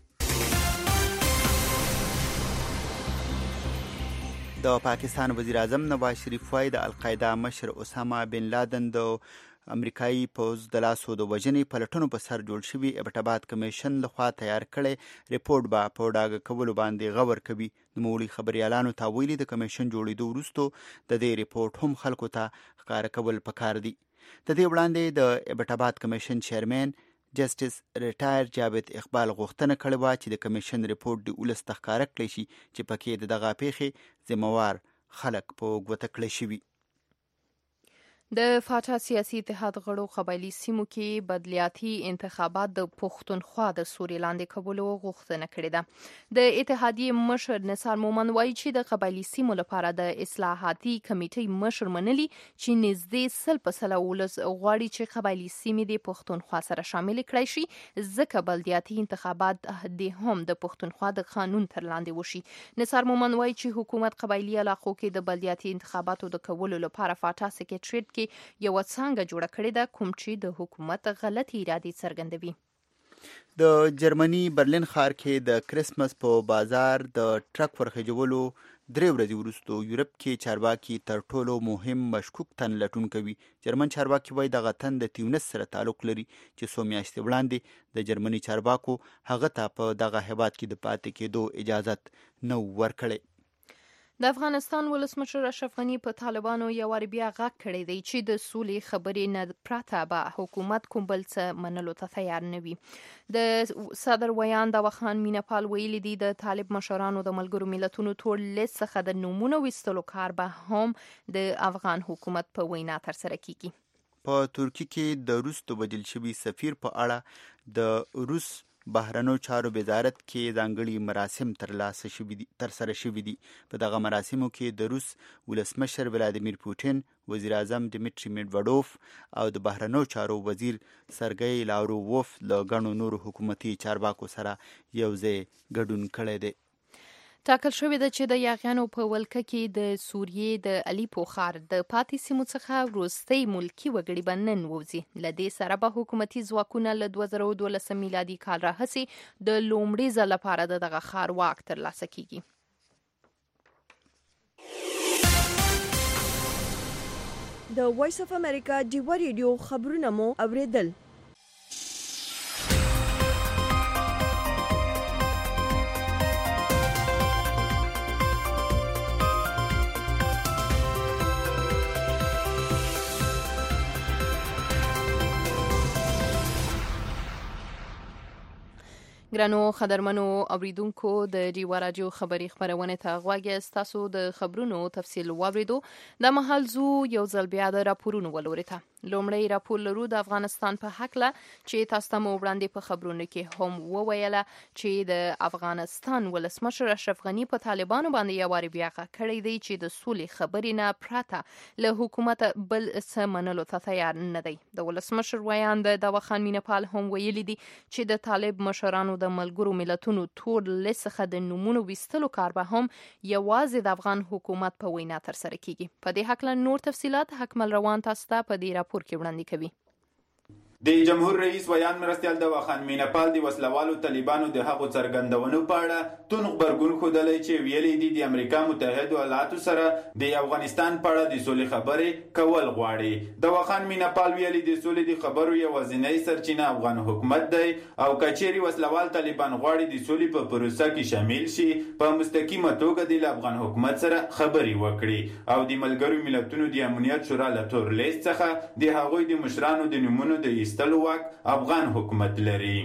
د پاکستان وزیر اعظم نواز شریف وايي د القاعده مشر اسامه بن لادن د امریکایي پوز د لاسو د وژنې پلټنو په سر جوړ شوی ایبټ آباد کمیشن لخوا تیار کړي ریپورت به په ډاګه کولو باندې غور کوي د مولي خبريالانو ته ویلي د کمیشن جوړېدو وروسته د دې ریپورت هم خلکو ته ښکار کول پکار دي د دې وړاندې د ایبټ آباد کمیشن چیرمن جسټس ریټایر جاوید اقبال غوښتنه کړې و چې د کمیشن ریپورت د ولس تخکاره کړی شي چې پکې دغه پیښې ذمہوار خلک په ګوته کړی شي د فاټا سیاسي اتحاد غړو قبایلی سیمو کې بدلیاتي انتخابات د پښتونخوا د سوري لاندې کولو غوښتنه کړې ده د اتحادیې مشر نثار مومن وایي چې د قبایلی سیمو لپاره د اصلاحاتي کمیټې مشر منلي چې نږدې سل په سل ولس غواړي چې قبایلی سیمې د پښتونخوا سره شامل کړي شي ځکه بلدیاتي انتخابات د هم د پښتونخوا د قانون تر لاندې وشي نثار مومن وایي چې حکومت قبایلی علاقو کې د بلدیاتي انتخاباتو د کولو لپاره فاټا سیکریټریټ کې یو څنګه جوړه کړې ده کوم چې د حکومت غلطي ارادې څرګندوي د جرمني برلین ښار کې د کریسمس په بازار د ټرک ورخجولو درې ورځې وروسته یورپ کې چارواکي تر ټولو مهم مشکوک تن لټون کوي. جرمن چارواکي وایي دغه تن د تیونس سره تعلق لري چې څو میاشتې وړاندې د جرمني چارواکو هغه ته په دغه هیواد کې د پاتې کېدو اجازت نه ورکړی. د افغانستان ولسمشر اشرف غني په طالبانو یو وار بیا غږ کړی دی چې د سولې خبرې نه پرته به حکومت کوم بل څه منلو ته تیار نه وي. د صدر ویان داوا خان میناپال ویلي دی د طالب مشرانو د ملګرو ملتونو ټول لیست څخه د نومونو ویستلو کار به هم د افغان حکومت په وینا ترسره کیږي. په ترکیه کې د روس د بدل شوي سفیر په اړه د روس بهرنیو چارو وزارت کې ځانګړي مراسم ترلاسه شوي دي ترسره شوي دي. په دغه مراسمو کې د روس ولسمشر ولادیمیر پوتین، وزیر اعظم دمیټری میډویډوف او د بهرنیو چارو وزیر سرګی لاورووف له ګڼو نورو حکومتي چارواکو سره یو ځای ګډون کړی دی. ټاکل شوې ده چې د یاغیانو په ولکه کې د سوریې د الیپو ښار د پاتې سیمو څخه وروستۍ ملکي وګړي به نن ووځي. له دې سره به حکومتي ځواکونه له دوه زره دولسم میلادي کال راهیسې د لومړي ځل لپاره د دغه ښار واک ترلاسه کیږي. د وایس اف امریکا ډیوا ریډیو خبرونه مو اوریدل. ګرانو خبرمنو اوریدونکو د ډیوا رادیو خبري خبرونه ته غواړی تاسو د خبرونو تفصیل واوریدو. د محل زو یو ځل بیا د راپورونو ولورته. لومړی راپور لرو د افغانستان په حق له چې تاسو ته مو وړاندې په خبرونو کې هم وویله چې د افغانستان ولسمشر اشرف غني په طالبانو باندې یو وار بیا کړی دی چې د سولې خبرې نه پرته له حکومت بل څه منلو ته تیار نه دی. د ولسمشر ویان د داوا خان میناپال هم ویلي دي چې د طالب مشرانو د ملګرو ملتونو ټول لیست څخه د نومونو ویستلو کار به هم یوازې د افغان حکومت په وینا ترسره کیږي. په دې حق له نور تفصيلات حکمل روان تاسو ته په دې راپور کې وړاندې کوي. د جمهور رئیس ویان مرستیال داوا خان میناپال د وسلوالو طالبانو د هغو څرګندونو په اړه تون خبرګون خوده چې ویلي دي د امریکا متحده ایالاتو سره د افغانستان په اړه د سولې خبرې کول غواړي. داوا خان میناپال ویلي د سولې د خبرو یوازینی سرچینه افغان حکومت دی او کچېري وسلوال طالبان غواړي د سولې په پروسه کې شامل شي په مستقیمه توګه د افغان حکومت سره خبرې وکړي او د ملګرو ملتونو د امنیت شورا له تور لیست څخه د هغوی د مشرانو د نومونو د ایستلو واک افغان حکومت لري.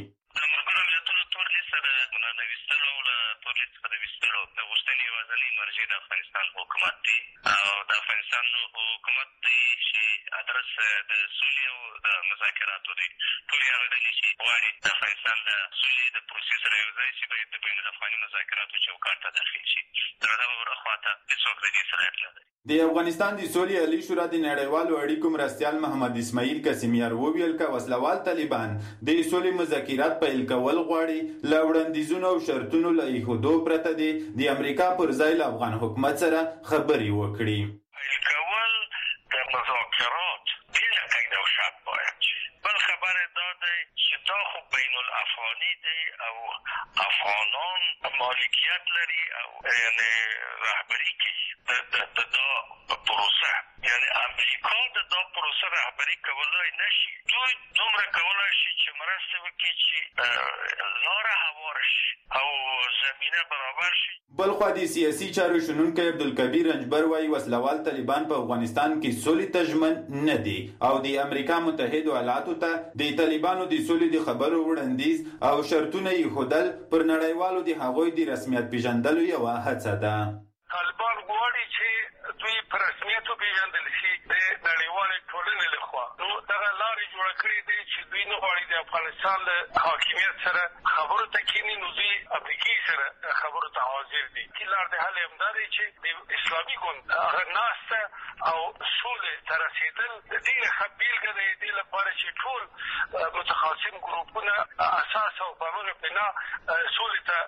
د افغانستان د سولې عالی شورا د نړیوالو اړیکو مرستیال محمد اسماعیل کسمیار وویل چې وسلوال طالبان د سولې مذاکرات پیل کول غواړي له وړاندیزونو او شرطونو له ایښودو پرته دي د امریکا پر ځای له افغان حکومت سره خبرې وکړي. کول د مذاکرات بلا قید او شرط باید شي. بل خبر داده چې دا خو بین الافغانی دی او افغانان مالکیت لري او یعنی رهبری کوي د دا پروسه، یعنی امریکا د دا پروسه رهبری کولای نشي. دوی دومره کولای شي چې مرسته وکړي چې لاره هوار شي او زمینه برابر شي. بلخوا د سیاسي چارو شنونکی عبدالکبیر رنجبر وایي وسلوال طالبان په افغانستان کې سولې ته ژمن نه دي او د امریکا متحده ایالاتو ته د طالبانو د سولې د خبرو وړاندیز او شرطونه ایښودل پر نړیوالو د هغوی د رسمیت پیژندلو یوه هڅه ده. طالبان غواړي چې دوی په رسمیت وپېژندل شي د نړیوالې ټولنې لخوا. نو دغه لارې جوړه کړې دي چې دوی نه غواړي د افغانستان له حاکمیت سره خبرو ته کښېني، نو دوی امریکې سره خبرو ته حاضر دي. چې لار د حل همدا دی چې د اسلامي ګوند هغه ناسته او سولې ته رسېدل د دې ښه بېلګه ده دې لپاره چې ټول متخاصم ګروپونه اساس او په هغه بنا سولې ته ورسېږي.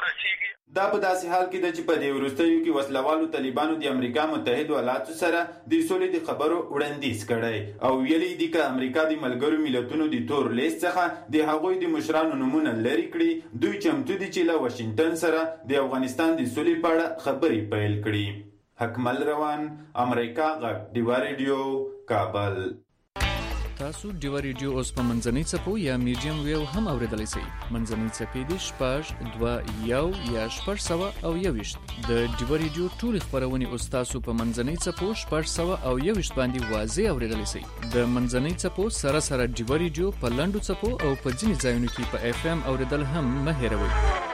ورسیږي. دا په داسې حال کې ده چې په دې وروستیو کې وسلوالو طالبانو د امریکا متحدو ایالاتو سره د سولې د خبرو وړاندیز کړی او ویلي دي چې امریکا د ملګرو ملتونو د تور لیست څخه د هغوی د مشرانو نومونه لرې کړي. دوی چمتو دي چې له واشنگټن سره د افغانستان د سولې په اړه خبرې پیل کړي. حکمل روان، امریکا غږ، ډیوا ریډیو، کابل. تاسو ډیوا ریډیو اوس په منځنۍ څپو یا میډیم ویو هم اوریدلای شئ. منځنۍ څپې د شپږ دوه یو یا شپږ سوه او یوویشت. د ډیوا ریډیو ټولې خپرونې اوس تاسو په منځنۍ څپو شپږ سوه او یوویشت باندې واضح اوریدلای شئ. د منځنۍ څپو سره سره ډیوا ریډیو په لنډو څپو او په ځینې ځایونو کې په اف ام اوریدل هم مه هېروئ.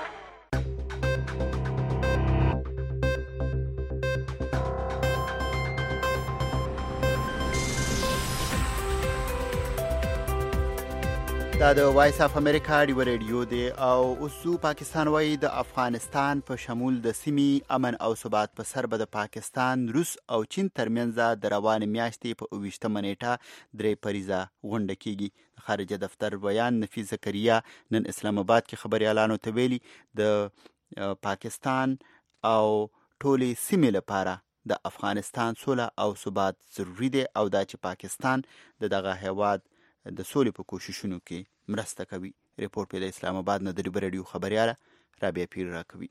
دا د وایس اف امریکا ډیوا ریډیو دی او اوسو پاکستان وایي د افغانستان په شمول د سیمې امن او ثبات په سر به د پاکستان، روس او چین ترمنځ د روانې میاشتې په اوویشتمه نیټه درې پریزه غونډه کیږي. خارجه دفتر بیان نفیس زکریا نن اسلام آباد کې خبريالانو ته ویلي د پاکستان او ټولې سیمې لپاره د افغانستان سوله او ثبات ضروری دی او دا چې پاکستان د دغه هیواد د سولې په کوششونو کې مرسته کوي. ریپورت په د اسلام آباد نه د ډیوا ریډیو خبرياله رابعه پیر راکوي.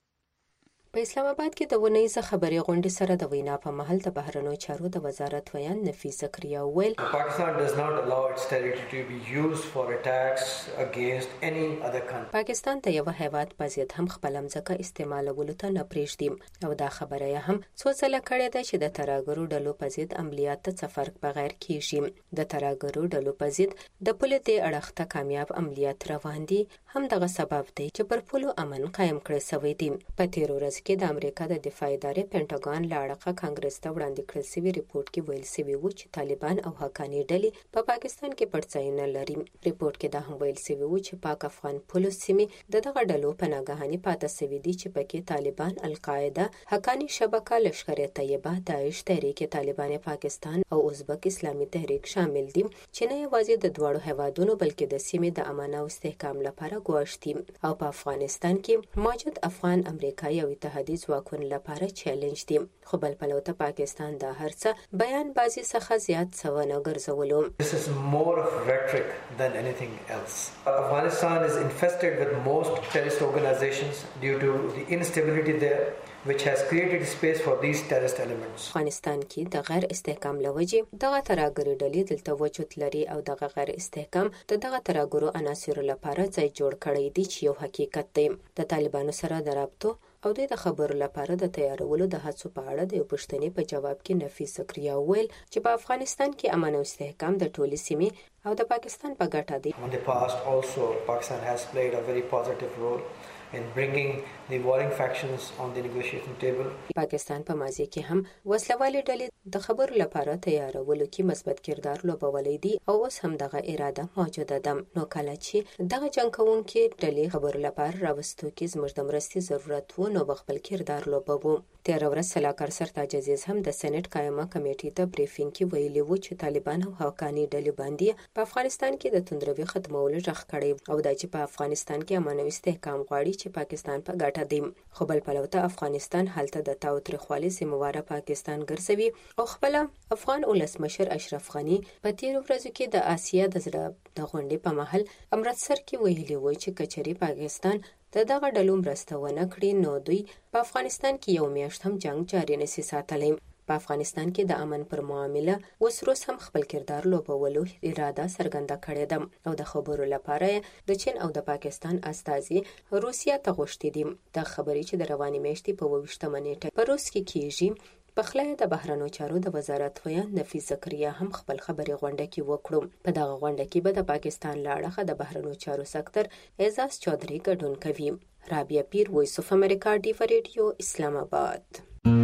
په اسلام آباد کې د ونیزه خبري غونډې سره د وینا په محل د بهرنیو چارو د وزارت ویان نفیس زکریا ویل Pakistan does not allow its territory to be used for attacks against any other country. پاکستان ته یو هیواد په ضد هم خپل مځکه استعمالولو ته نه پرېږدي او دا خبره یې هم څو ځله کړې ده چې د ترهګرو ډلو په ضد عملیات ته څه فرق بغیر کیږي. د ترهګرو ډلو په ضد د پولیس د اړخته کامیاب عملیات روان دي. هم دغه سبب دی چې پر پولو امن قائم کړی شوی دی. په تیر ورځ کې د امریکا د دفاع ادارې پینټاګون لاړه کانګرس ته وړاندې کړل شوی ریپورت کې ویل شوی و چې طالبان او حقانی ډلې په پا پاکستان کې پړڅای نه لري. ریپورت کې دا هم ویل شوی و چې پاک افغان پولیس سیمې د دغه ډلو په ناګهاني پاتې شوی دي چې پکې طالبان، القاعده، حقانی شبکه، لشکر طیبه، داعش، تحریک طالبان پاکستان او ازبک اسلامي تحریک شامل دي چې نه یوازې د دوړو هیوادونو بلکې د سیمې د امن او استحکام لپاره ګواښ دي او په افغانستان کې موجود افغان، امریکایي او اتحادي ځواکونو لپاره چیلنج دي. خو بل پلو ته پاکستان دا هرڅه بیان بازی څخه زیات سونه ګرځولو. This is more of rhetoric than anything else. Afghanistan is infested with most terrorist organizations due to the instability there, which has created space for these terrorist elements. افغانستان کې د غیر استحکام لوجې دغه ترهګري ډلې دلته وجود لري او دغه غیر استحکام د دغه ترهګرو عناصرو لپاره ځای جوړ کړی دی چې یو حقیقت دی. د طالبانو سره د رابطو او د خبرو لپاره د تیارولو د هڅو په اړه د یو پښتني په جواب کې نفیس زکریا ویل چې په افغانستان کې امن او استحکام د ټولې سیمې او د پاکستان په ګټه دی. In the past also Pakistan has played a very positive role in bringing the warring factions on the negotiation table. پاکستان په ماضي کې هم وسلوالې ډلې د خبرو لپاره تیارولو کې مثبت کردار لوبولی دی او اوس هم دغه اراده موجوده ده. نو کله چې دغه جنګ کوونکي ډلې خبرو لپاره راوستو کې زموږ د مرستې ضرورت و نو خپل کردار لوبوو. تیر ورځ سلاکار سرتاج عزیز هم د سېنات قائمه کمیټې ته بریفینګ کې ویلي و چې طالبان او حقانی ډلې باندې په افغانستان کې د توندروي ختمولو ژغ کړی او دا چې په افغانستان کې امن او استحکام غواړي چې پاکستان په ګټه دی. خو بل پلو ته افغانستان هلته د تاوتریخوالي سیمواره پاکستان ګرځوي او خپل افغان ولسمشر اشرف غنی په تیر ورځو کې د آسیا د زړه د غونډې په محل امرتسر کې ویلي و چې کچري پاکستان د دغه ډلو مرسته ونه کړي نو دوی په افغانستان کې یو میاشت هم جنگ جاری نشي ساتلی. په افغانستان کې د امن پر معامله اوس روس هم خپل کردار لوبولو اراده څرګنده کړې ده او د خبرو لپاره د چین او د پاکستان استازي روسیا ته غوښتي دي. د خبرې چې د رواني میاشتې په اوویشتمه نیټه په روس کې کیږي. په خلای د بهرنیو چارو د وزارت ویان نفیس زکریا هم خپل خبري غونډه کې وکړو. په دغه غونډه کې به د پاکستان لاړه د بهرنیو چارو سکتر اعزاز چودھری ګډون کوي. رابعه پیر، وایس اف امریکا، ډیوا ریډیو، اسلام آباد.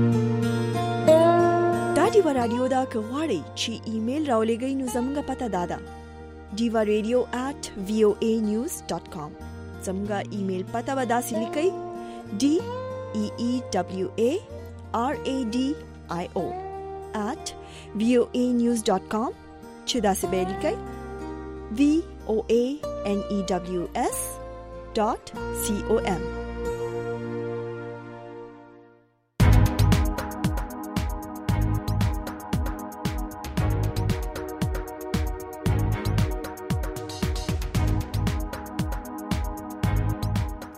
دا ډیوا رادیو دا کغواړي چې ایمیل راولېږئ نو زموږ پته دادا ډیوا ریډیو at voa news dot com. زموږ ایمیل پته ودا سلیکئ d e e w a r a d i o at voa news dot com چې دا څه به لیکئ v o a n e w s dot com.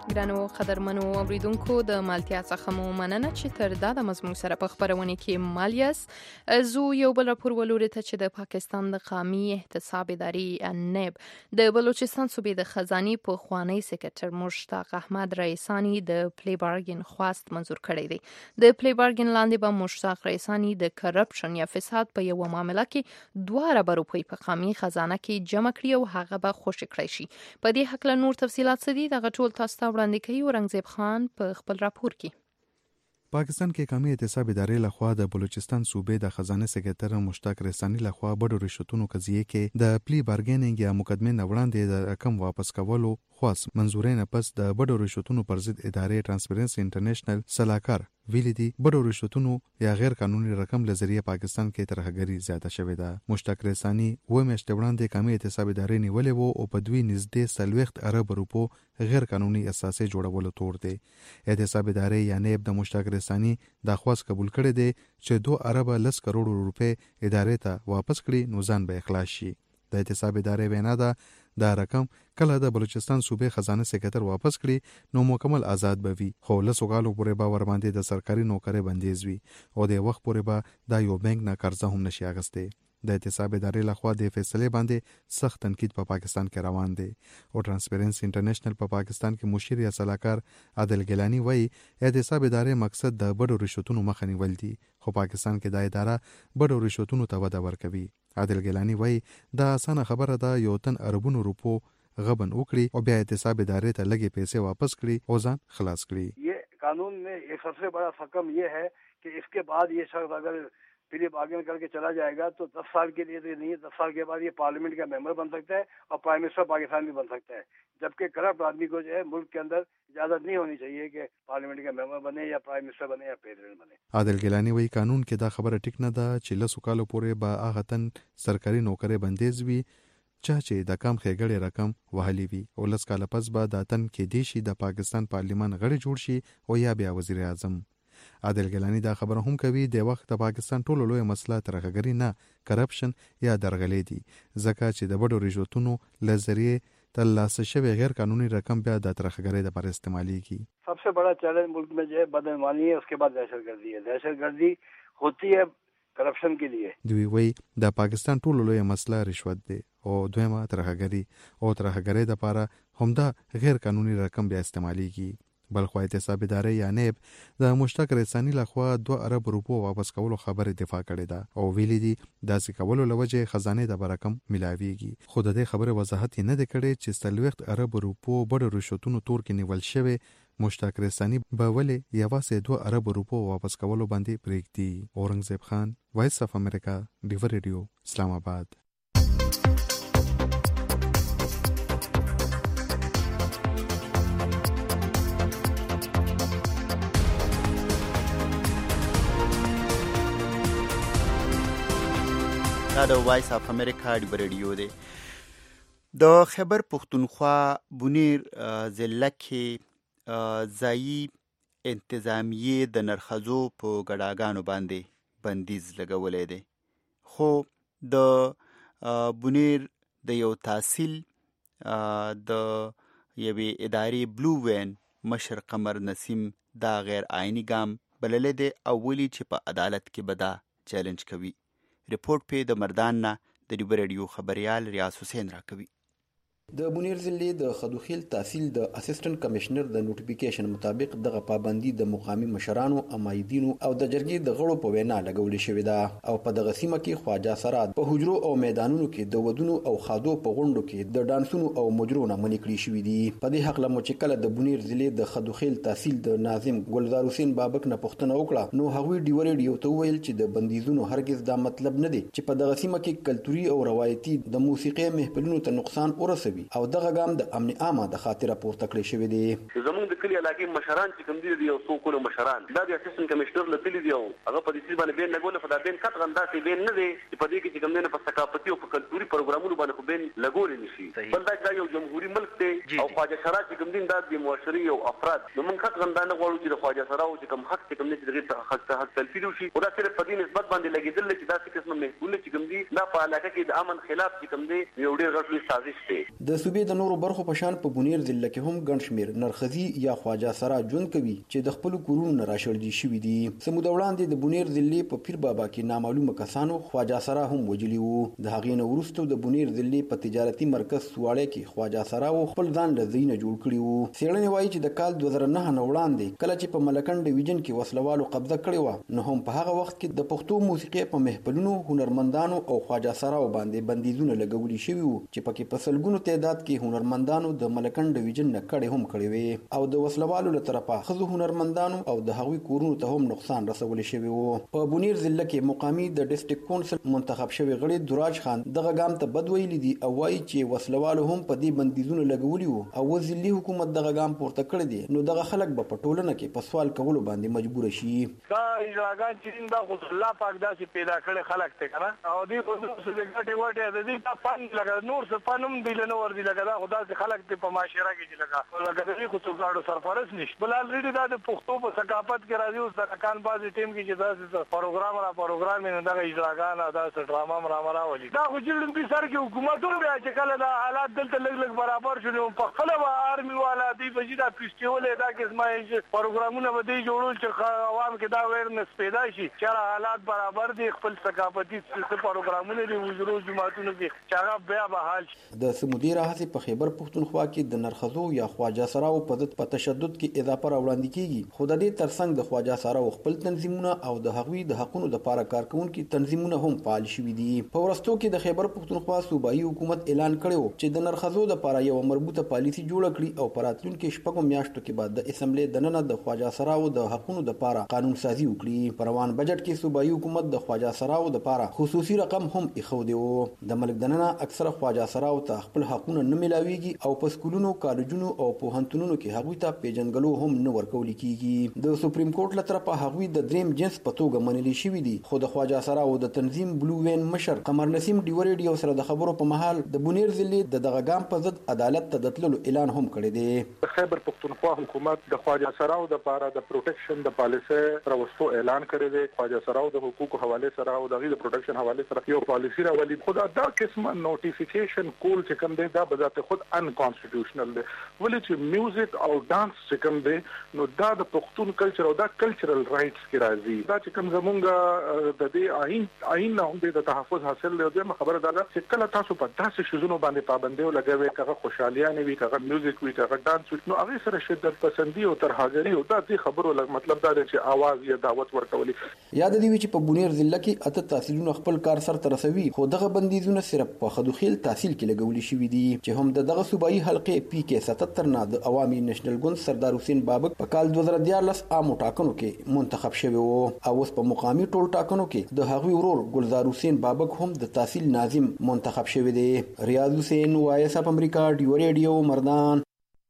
ګرانو قدرمنو اوریدونکو د مالتیا څخه مو مننه چې تر دا د مضمون سره په خبرونه کې مالیاس زو یو بل راپور ولوري ته چې د پاکستان د قومي احتساب ادارې نیب د بلوچستان صوبې د خزاني په خوانی سکرټر مشتاق احمد رئیسانی د پلی بارګین خواست منزور کړی دی د پلی بارګین لاندې به مشتاق رئیسانی د کرپشن یا فساد په یو معاملې کې دوه ارب روپۍ په قومي خزانه کې جمع کړي او هغه به خوشی کړی شي په دې حق له نور تفصيلات څه دي دغه ټول تاسو ته وړاندې کوي اورنګزیب خان په خپل راپور کې پاکستان کې قومي احتساب ادارې لخوا د بلوچستان صوبې د خزانه سکرټر مشتاق رئیسانی لخوا بډو رشوتونو قضیه کې د پلی بارګینینګ یا مقدمه نه وړاندې د رقم واپس کولو خاص منزورې نه پس د بډو رشوتونو پر ضد ادارې ترانسپیرنسي انټرنیشنل سلاکار ویلي دي بډو رشوتونو یا غیر قانوني رقم لذریعہ پاکستان کې ترهګری زیاته شوې ده مشتاق رئیسانی و میاشتې وړاندې قومي احتساب ادارې نیولې وو او په دوی نږدې سلويخت ارب روپو غیر قانوني اساسي جوړولو تور دی احتساب ادارې یا نیب د مشتاق رئیسانی د خواست قبول کړي دي چې دوه ارب لس کروڑ روپے ادارې ته واپس کړي نو ځان به اخلاص شي د احتساب ادارې وینا ده دا رقم کله د بلوچستان صوبې خزانه سکرټر واپس کړي نو مکمل آزاد بوي خو له سوګالو پورې به ور باندې د سرکاري نوکری بندیز وي او د وخت پورې به دا یو بانک نه قرضه هم نشي اغسته د احتساب ادارې لخوا د فیصله باندې سخت تنقید په پا پاکستان کې روان دی او ترانسپیرنسي انټرنیشنل په پا پاکستان کې مشیر یا سلاکار عادل ګیلانی وایي احتساب ادارې مقصد د بډو رشوتونو مخه نیول دي خو پاکستان کې دا اداره بډو رشوتونو ته وده ورکوي عادل ګیلانی وایي دا اسانه خبره ده یو تن اربونو روپو غبن وکړي او بیا احتساب ادارې ته لګي پیسې واپس کړي او ځان خلاص کړي یہ قانون میں ایک सबसे बड़ा حکم یہ ہے کہ اس کے بعد یہ شخص اگر پھر یہ باغین کر کے چلا جائے گا تو دس سال کے لیے تو نہیں ہے دس سال کے بعد یہ پارلیمنٹ کا ممبر بن سکتا ہے اور پرائم منسٹر پاکستان بھی بن سکتا ہے جبکہ کرپٹ آدمی کو جو ہے ملک کے اندر اجازت نہیں ہونی چاہیے کہ پارلیمنٹ کا ممبر بنے یا پرائم منسٹر بنے یا پریزیڈنٹ بنے عادل ګیلانی وایي قانون کې دا خبره ټیک نه ده چې لسو کالو پورې به هغه تن سرکاري نوکری بندیز وي چا چې د کم خېګړې رقم وهلی وي او لس کاله پس به دا تن کې دی شي د پاکستان پارلیمان غړي جوړ شي او یا بیا وزیر اعظم عادل ګیلانی دا خبره هم کوي د وخت د پاکستان ټولو لوی مسله ترهګری نه کرپشن یا درغلې دي ځکه چې د بډو رشوتونو لذریعہ ترلاسه شوی غیر قانوني رقم بیا د ترهګری لپاره استعماليږي सबसे बड़ा चैलेंज मुल्क में जो है बदनवानी है उसके बाद दहशतगर्दी है दहशतगर्दी होती है کرپشن के लिए دوی وایي د پاکستان ټولو لوی مسله رشوت دی او دویمه ترهګری او ترهګری د لپاره همدا غیر قانوني رقم بیا استعماليږي بلخو احتساب ادارې یا نیب د مشتاق رئیسانی لخوا دوه ارب روپو واپس کولو خبره دفاع کړې ده او ویلي دي داسې کولو لوجه خزانه د برکم ملاويږي خو د دې خبره وضاحت نه دی کړی چې سلويخت ارب روپو بډو رشوتونو تور کې نیول شوی مشتاق رئیسانی به ولې یوازې دوه ارب روپو واپس کولو باندې پریږدي اورنګزیب خان وایس اف امریکا ډیور ریډیو اسلام آباد دا د وایس اف امریکا ډیور ریډیو دی د خیبر پختونخوا بونیر ضلع کې ځایي انتظامیې د نرخزو په ګډاګانو باندې بندیز لګولی دی خو د بونیر د یو تحصیل د یوې ادارې بلو وین مشر قمر نسیم دا غیر آئینی ګام بللی دی او ویلي چې په عدالت کې به دا چیلنج کوي رپورټ په د مردان نه د ډیور ریډیو خبريال ریاض حسین راکوي د بونیر ضلع د خدوخیل تحصیل د اسسټنټ کمشنر د نوټیفیکیشن مطابق دغه پابندي د مقامی مشرانو امایدینو او د جرګې د غړو په وینا لګول شوې ده او په دغه سیمه کې خواجه سرات په حجرو او میدانونو کې د ودونو او خادو په غونډو کې د ډانسونو او مجرونو منې کړې شوې دي په دې حق له مچکل د بونیر ضلع د خدوخیل تحصیل د ناظم ګلزار حسین بابک نه پوښتنه وکړه نو هغوی ډیور ډیو ته ویل چې د بندیزونو هرگز دا مطلب نه دی چې په دغه سیمه کې کلتوري او روایتي د موسیقي محفلونو ته نقصان ورسوي او دغه ګام د امن عامه د خاطر پورته کړی شوی دی زموږ د کلی علاقې مشران چې کوم دي یو څو کول مشران دا د اسسټنټ کمشنر لتلی دی هغه په دې څه باندې بین لګول په دا بین کټ غندا سي بین نه دی چې په دې کې چې کوم نه په ثقافتي او په کلتوري پروګرامونو باندې بین لګول نشي بل دا یو جمهوریت ملک دی او خواجه سرا چې کوم دین دا د معاشري او افراد نو موږ کټ غندا نه غواړو چې د خواجه سرا او چې کوم حق چې کوم نه چې دغه حق حق تلفي شي او دا صرف په دې نسبت باندې لګیدل چې دا څه قسمه محکومه چې کوم دي دا په علاقه کې د امن خلاف چې کوم دي یو ډېر غټ سازش دی د صوبې د نورو برخو په شان په بونیر ضلع کې هم ګڼ شمېر نرخزي یا خواجه سرا ژوند کوي چې د خپل کورونو نه راشړل شوي دي. سمود وړاندې د بونیر ضلع په پیر بابا کې نامعلومه کسانو خواجه سرا هم وجلی وو. د هغې نه وروسته د بونیر ضلع په تجارتي مرکز سواړی کې خواجه سرا خپل ځان له ځای نه جوړ کړي وو. څېړنې وایي چې د کال دوه زره نه نه وړاندې کله چې په ملکنډ ډویژن کې وسلوالو قبضه کړې وه نو هم په هغه وخت کې د پښتو موسیقۍ په محفلونو هنرمندانو او خواجه سراو باندې بندیزونه لګولي شوي وو چې پکې په سلګونو تعداد کې هنرمندانو د ملکنډ ډویژن نه کړې هم کړې وې او د وسلوالو له طرفه ښځو هنرمندانو او د هغوی کورونو ته هم نقصان رسولی شوی وو. په بونیر ضلع کې مقامي د ډسټرکټ کونسل منتخب شوی غړي دراج خان دغه ګام ته بد ویلي دي او وایي چې وسلوالو هم په دې بندیزونه لګولي وو او ضلعي حکومت دغه ګام پورته کړی دی نو دغه خلک به په ټولنه کې په سوال کولو باندې مجبور شي. دا اجراګان چې دا خو الله پاک داسې پیدا کړي خلک ته کنه او دې په څه څه ګټي وټه د دې په فن لګا نور څه فنم دی له نور دی لګا دا خدا چې خلک ته په معاشره کې لګا لګا دې خو څو غاړو سرپرست نشي بل الریډي دا د پښتو په ثقافت کې راځي او سرکان بازي ټیم کې چې دا پروګرام را پروګرام نه دا اجراګان دا ډراما مرامرا ولي دا خو جلن په سر کې حکومتونه بیا چې کله دا حالات دلته لګ لګ برابر شونه په خپل آرمي والا دی په جدا فیسټیوال دا کې پروګرامونه به دی جوړول چې عوام کې دا ویرنس پیدا شي چې حالات برابر دي خپل ثقافتي پروګرامونه دی وزرو جماعتونو کې چې هغه بیا به حال شي. د سمودي راهسي په خیبر پښتونخوا کې د نرخزو یا خواجه سراو په ضد په تشدد کې اضافه راوړاندې کیږي خو د دې ترڅنګ د خواجه سراو خپل تنظیمونه او د هغوی د حقونو د پاره کارکونکو تنظیمونه هم فعال شوي دي. په ورستو کې د خیبر پښتونخوا صوبایي حکومت اعلان کړو چې د نرخزو د پاره یو مربوطه پالیسي جوړه کړي او پراتلونکو شپږو میاشتو کې بعد د اسمبلی دننه د خواجه سراو د حقونو د پاره قانون سازي وکړي. په روان بجټ کې صوبایي حکومت د خواجه سراو د پاره خصوصي رقم هم ایښودی وو. د ملک دننه اکثره خواجه سراو ته خپل حقونه نه ملاويږي او په سکولونو کالجونو او پوهنتونونو کې هغوی ته پیژنګلو هم نه ورکول کیږي. د سپریم کورټ له طرفه هغوی د دریم جنس په توګه منلي شوي دي خو د خواجه سراو د تنظیم بلو وین مشر قمر نسیم ډیو ریډیو سره د خبرو په محل د بونیر ضلع د دغه ګام په ضد عدالت ته د تللو اعلان هم کړی دی. خیبر پښتونخوا حکومت د خواجه سراو د لپاره د پروټیکشن د پالیسي راوستو اعلان کړی دی. خواجه سراو د حقوقو حواله سره او د غي د پروټیکشن حواله سره یو پالیسي راولي. خدا دا قسمه نوټیفیکیشن کول چې کوم دی دا بذات خود ان کانسټیټیوشنل دی ولې چې میوزیک او ډانس چې کوم دی نو دا د پښتون کلچر او دا کلچرل رائټس کې راځي. دا چې کوم زمونږ د دې آئین آئین نه هم د تحفظ حاصل دی. د خبره دا چې کله تاسو په داسې شذونو باندې پابندي ولګوي کغه خوشالي نه وي کغه میوزیک وي کغه ډانس وي نو هغه سره شدت پسندي او ترهګري او دا دې خبرو مطلب دا دی چې आवाज یا دعوت ورکولي. یاد دی چې په بونیر ضلع کې اته تحصیلونه خپل کار سر ته رسوي خو دغه بندیزونه صرف په خدوخیل تحصیل کې لګولي شوي دي چې هم دغه صوبایي حلقې پی کې ستتر نه د عوامي نېشنل ګوند سردار حسین بابک په کال دوه زره دیارلس عامو ټاکنو کې منتخب شوی وو او اوس په مقامي ټول ټاکنو کې د هغوی ورور ګلزار حسین بابک هم د تحصیل ناظم منتخب شوی دی. ریاض حسین وایس اپ امریکا ډیو ریډیو مردان.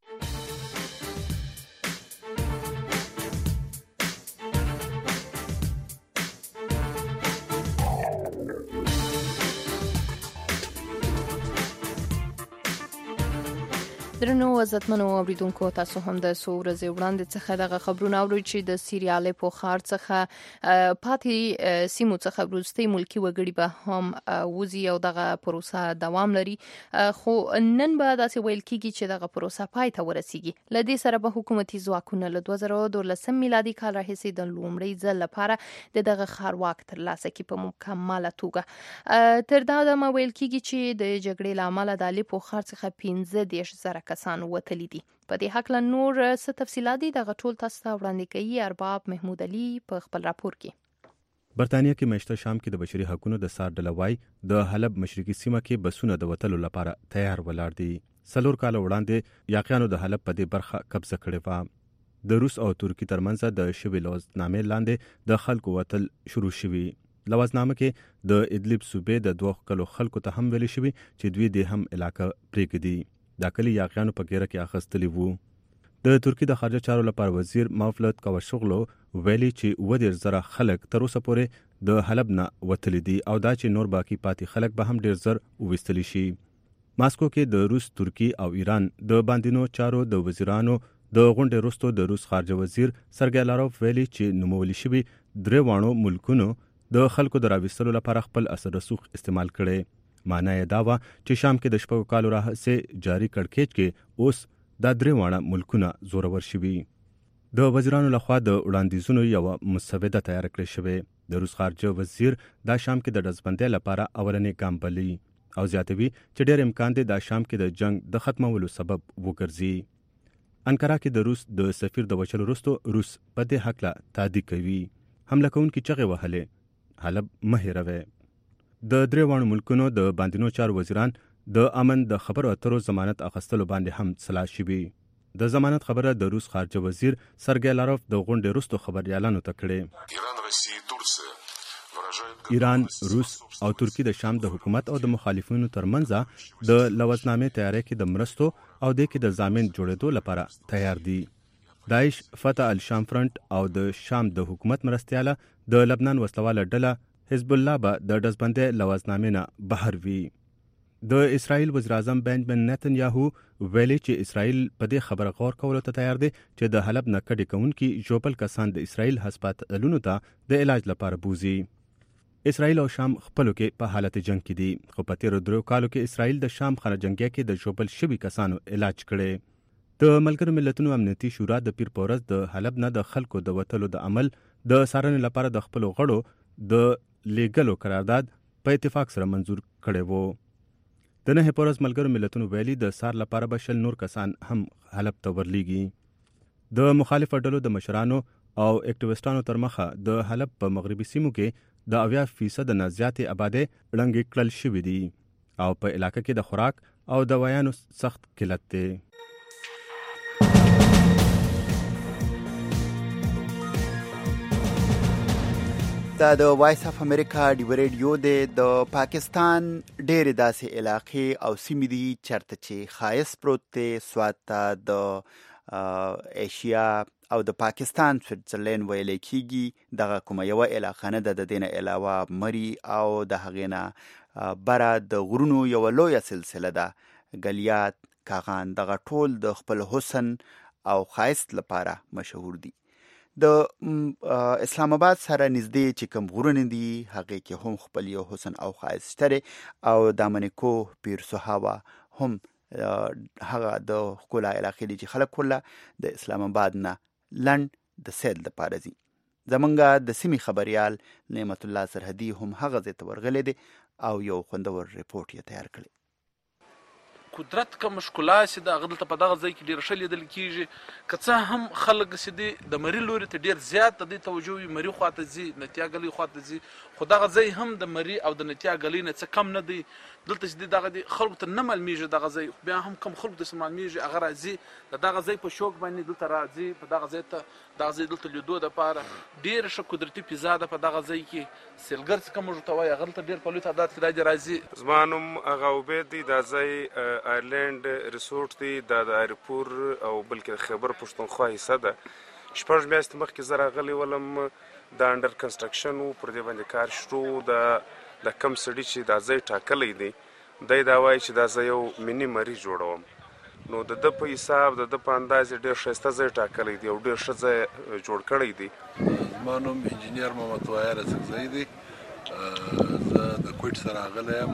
درنو عزتمنو اوریدونکو تاسو هم د څو ورځې وړاندې څخه دغه خبرونه اورئ چې د سیریالې په ښار څخه پاتې سیمو څخه وروستي ملکي وګړي به هم وزي او دغه پروسه دوام لري خو نن به داسې ویل کیږي چې دغه پروسه پای ته ورسیږي. له دې سره به حکومتي ځواکونه له دوه زره دولسم میلادي کال راهیسې د لومړي ځل لپاره د دغه ښار واک ترلاسه کړي په مکمله توګه. تر دا دمه ویل کیږي چې د جګړې له امله د الې په ښار څخه پنځه دېرش زره کسان وتلي دي. په دې حق له نور څه تفصیلات دي دغه ټول تاسو ته وړاندې کوي ارباب محمود علي په خپل راپور کې. برتانیا کې میاشته شام کې د بشري حقوقو د سار ډلوای د حلب مشرقي سیمه کې بسونه د وتلو لپاره تیار ولاړ دي. څلور کال وړاندې یاقیانو د حلب په دې برخه قبضه کړې و. د روس او ترکی ترمنځ د شوی لوزنامې لاندې د خلکو وتل شروع شوي. لوزنامه کې د ادلب صوبې د دوه کلو خلکو ته هم ویل شوي چې دوی د هم علاقه پریږدي. دا کلی یاقیانو په ګیره کې اخیستلی وو. د ترکی د خارجه چارو لپاره وزیر موفلت کوشغلو ویلي چې اووه دېرش زره خلک تر اوسه پورې د حلب نه وتلي دي او دا چې نور باقي پاتې خلک به هم ډیر زر وویستلی شي. ماسکو کې د روس، ترکی او ایران د باندینو چارو د وزیرانو د غونډې وروسته د روس خارجه وزیر سرګی لاروف ویلي چې نوموړي شوي درې واړو ملکونو د خلکو د راویستلو لپاره خپل اثر رسوخ استعمال کړي معنی یې دا وه چې شام کې د شپږو کالو راهیسې جاري کړکېچ کې اوس دا درې واړه ملکونه زورور شوي. د وزیرانو لخوا د وړاندیزونو یوه مسوده تیاره کړې شوې. د روس خارجه وزیر دا شام کې د ډزبندۍ لپاره اولنې ګام بلي او زیاتوي چې ډېر امکان دی دا شام کې د جنگ د ختمولو سبب وګرځي. انکارا کې د روس د سفیر د وچلو وروسته روس په دې هکله تادی کوي. حمله کوونکي چغې وهلې حلب مه هېروئ. د درې واړو ملکونو د باندینو چارو وزیران د امن د خبرو اترو ضمانت اخیستلو باندې هم سلا شوي. د ضمانت خبره د روس خارجه وزیر سرګی لاروف د غونډې وروسته خبریالانو ته کړې. ایران، روس او ترکی د شام د حکومت او د مخالفینو ترمنځ د لوزنامې تیاری کې د مرستو او د کې د ضامن جوړېدو لپاره تیار دي. داعش، فتح الشام فرنٹ او د شام د حکومت مرستیاله د لبنان وسلواله ډله حزب الله به د ډزبندۍ لوزنامې نه بهر وي. د اسرائیل وزیر اعظم بنجامین نتنیاهو ویلي چې اسرائیل په دې خبره غور کولو ته تیار دی چې د حلب نه کډې کوونکي ژوبل کسان د اسرائیل هسپتالونو ته د علاج لپاره بوزي. اسرائیل او شام خپلو کې په حالت جنگ کې دي، خو په تیرو دریو کالو کې اسرائیل د شام خانه جنګیا کې د ژوبل شوي کسانو علاج کړي. د ملګرو ملتونو امنیتي شورا د پیر په ورځ د حلب نه د خلکو د وتلو د عمل د څارنې لپاره د خپلو غړو د لیږلو قرارداد په اتفاق سره منظور کړی وو. د نهه په ورځ ملګرو ملتونو ویلي د سار لپاره به شل نور کسان هم حلب ته ورلیږي. د مخالفو ډلو د مشرانو او اکټیویسټانو تر مخه د حلب په مغربي سیمو کې د اویا فیصد نه زیاتې آبادۍ ړنګې کړل شوي دي او په علاقه کې د خوراک او دوایانو سخت قلت دی. دا د وایس اف امریکا ډیو ریډیو دی. د پاکستان ډېرې داسې علاقې او سیمې دي چېرته چې ښایست پروت دی، سوات ته د ایشیا او د پاکستان سویټزرلینډ ویلی کېږي. دغه کومه یوه علاقه نه ده، د دې نه علاوه مري او د هغې نه بره د غرونو یوه لویه سلسله ده. ګلیات، کاغان، دغه ټول د خپل حسن او ښایست لپاره مشهور دي. د اسلام آباد سره نږدې چې کوم غرونه دي هغې کې هم خپل یو حسن او ښایست شته دی او دامنکو، پیر سوهاوه هم هغه د ښکلا علاقې دي چې خلک کله د اسلام آباد نه لنډ د سیل دپاره ځي. زمونږ د سیمې خبریال نعمت الله سرحدي هم هغه ځای ته ورغلی دی او یو خوندور ریپورټ یې تیار کړی. قدرت کوم ښکلا چې د هغه دلته په دغه ځای کې ډېر ښه لیدل کېږي. که څه هم خلک چې دي د مري لوري ته ډېر زیات د دې توجه وي، مري خواته ځي، نتیا ګلۍ خواته ځي، خو دغه ځای هم د مري او د نتیا ګلۍ نه څه کم نه دی. دلته چې دي دغه دي خلکو ته نه معلومیږي دغه ځای، بیا هم کم خلکو ته معلومیږي هغه راځي د دغه ځای په شوق باندې دلته راځي، په دغه ځای ته دغه ځای دلته لیدو دپاره ډېره ښه قدرتي فضا ده په دغه ځای کې. سیلګر څه کوم موږ ته وایي هغه دلته ډېر په لوی تعداد کې دا دې راځي. زما نوم هغه عبید دی، دا ځای آیرلینډ ریسورټ دی، دا د ایرپور او بلکې خیبر پښتونخوا حصه ده. شپږ میاشتې مخکې زه راغلی ولم، دا انډر کنسټرکشن و، پر دې باندې کار شروع. د د کم سړي چې دا ځای ټاکلی دی دی دا وایي چې دا زه یو مینی مری جوړوم. نو د ده په حساب د ده په اندازې ډېر ښایسته ځای ټاکلی دی او ډېر ښه ځای جوړ کړی دی. زما نوم انجینیر محمد طاهر اڅکزی دی، زه د کویټ څخه راغلی یم.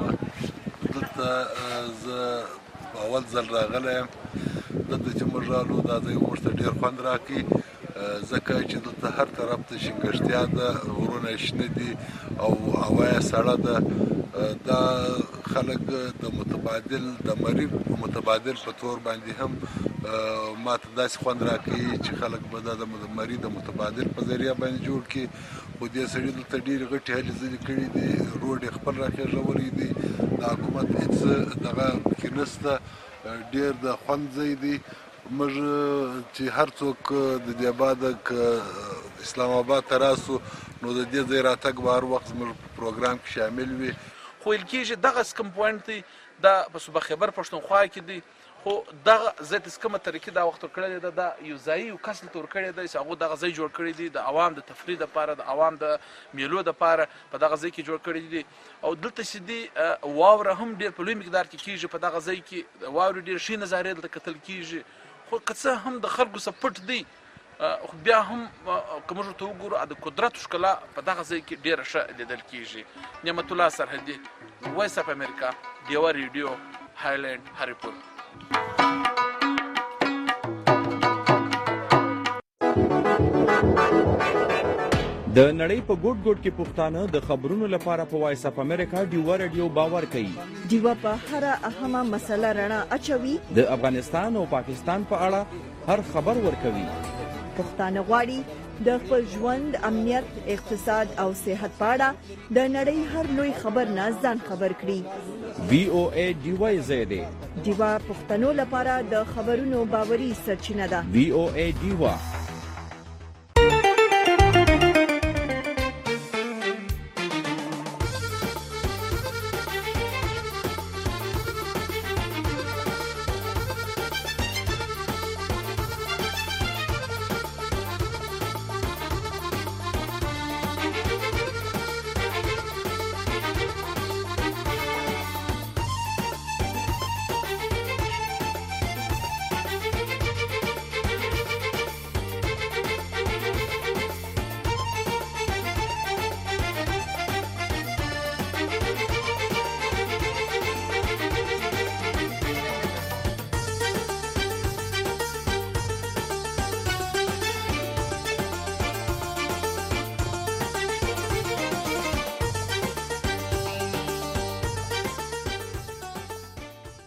دلته زه اول ځل راغلی یم. دلته چې موږ رالو دا ځای موږ ته ډېر خوند راکوي، ځکه چې دلته هر طرف ته شینګښتیا ده، غرونه شنه دي او هوا یې سړه ده. دا خلک د متبادل د مري متبادل په تور باندې هم ما ته داسې خوند راکوي چې خلک به دا د مري د متبادل په ذریعه باندې جوړ کړي. خو دې سړي دلته ډېرې غټې هلې ځلې کړي دي، روډ یې خپل راخېژولی دی، د حکومت هېڅ دغه پکې نشته، ډېر د خوند ځای دی. موږ چې هر څوک د دې آباده که اسلام آباد ته راسو نو د دې ځای راتګ به هر وخت زموږ په پروګرام کې شامل وي. خو ویل کېږي دغه سکم پوینټ دی دا په صوبه خیبر پښتونخوا کې دی، خو دغه ځای ته سکمه طریقې دا وخت ورکړی دی، دا یو ځایي یو کس دلته ورکړی دی چې هغو دغه ځای جوړ کړی دی د عوام د تفریح دپاره، د عوام د میلو دپاره په دغه ځای کې جوړ کړی دی. او دلته چې دی واوره هم ډېر په لوی مقدار کې کېږي په دغه ځای کې، د واورې ډېر ښې نظارې دلته کتل کېږي. خو که څه هم د خلکو څخه پټ دی، خو بیا هم که موږ ورته وګورو د قدرت ښکلا په دغه ځای کې ډېره ښه لیدل کېږي. نعمت الله سرحدي، وایس اف امریکا ډیوا ریډیو هایلند هریپور. د نړۍ په ګوټ ګوټ کې پښتانه د خبرونو لپاره په وایس اف امریکا ډیوا ریډیو باور کوي. ډیوا په هر اهمه مسله رڼا اچوي. د افغانستان او پاکستان په اړه هر خبر ورکوي. پښتانه غواړي د خپل ژوند، امنیت، اقتصاد او صحت په اړه د نړۍ هر لوی خبر نه ځان خبر کړي. وی او ای ډیوا زیاده ډیوا پښتنو لپاره د خبرونو باوري سرچینه ده. وی او ای ډیوا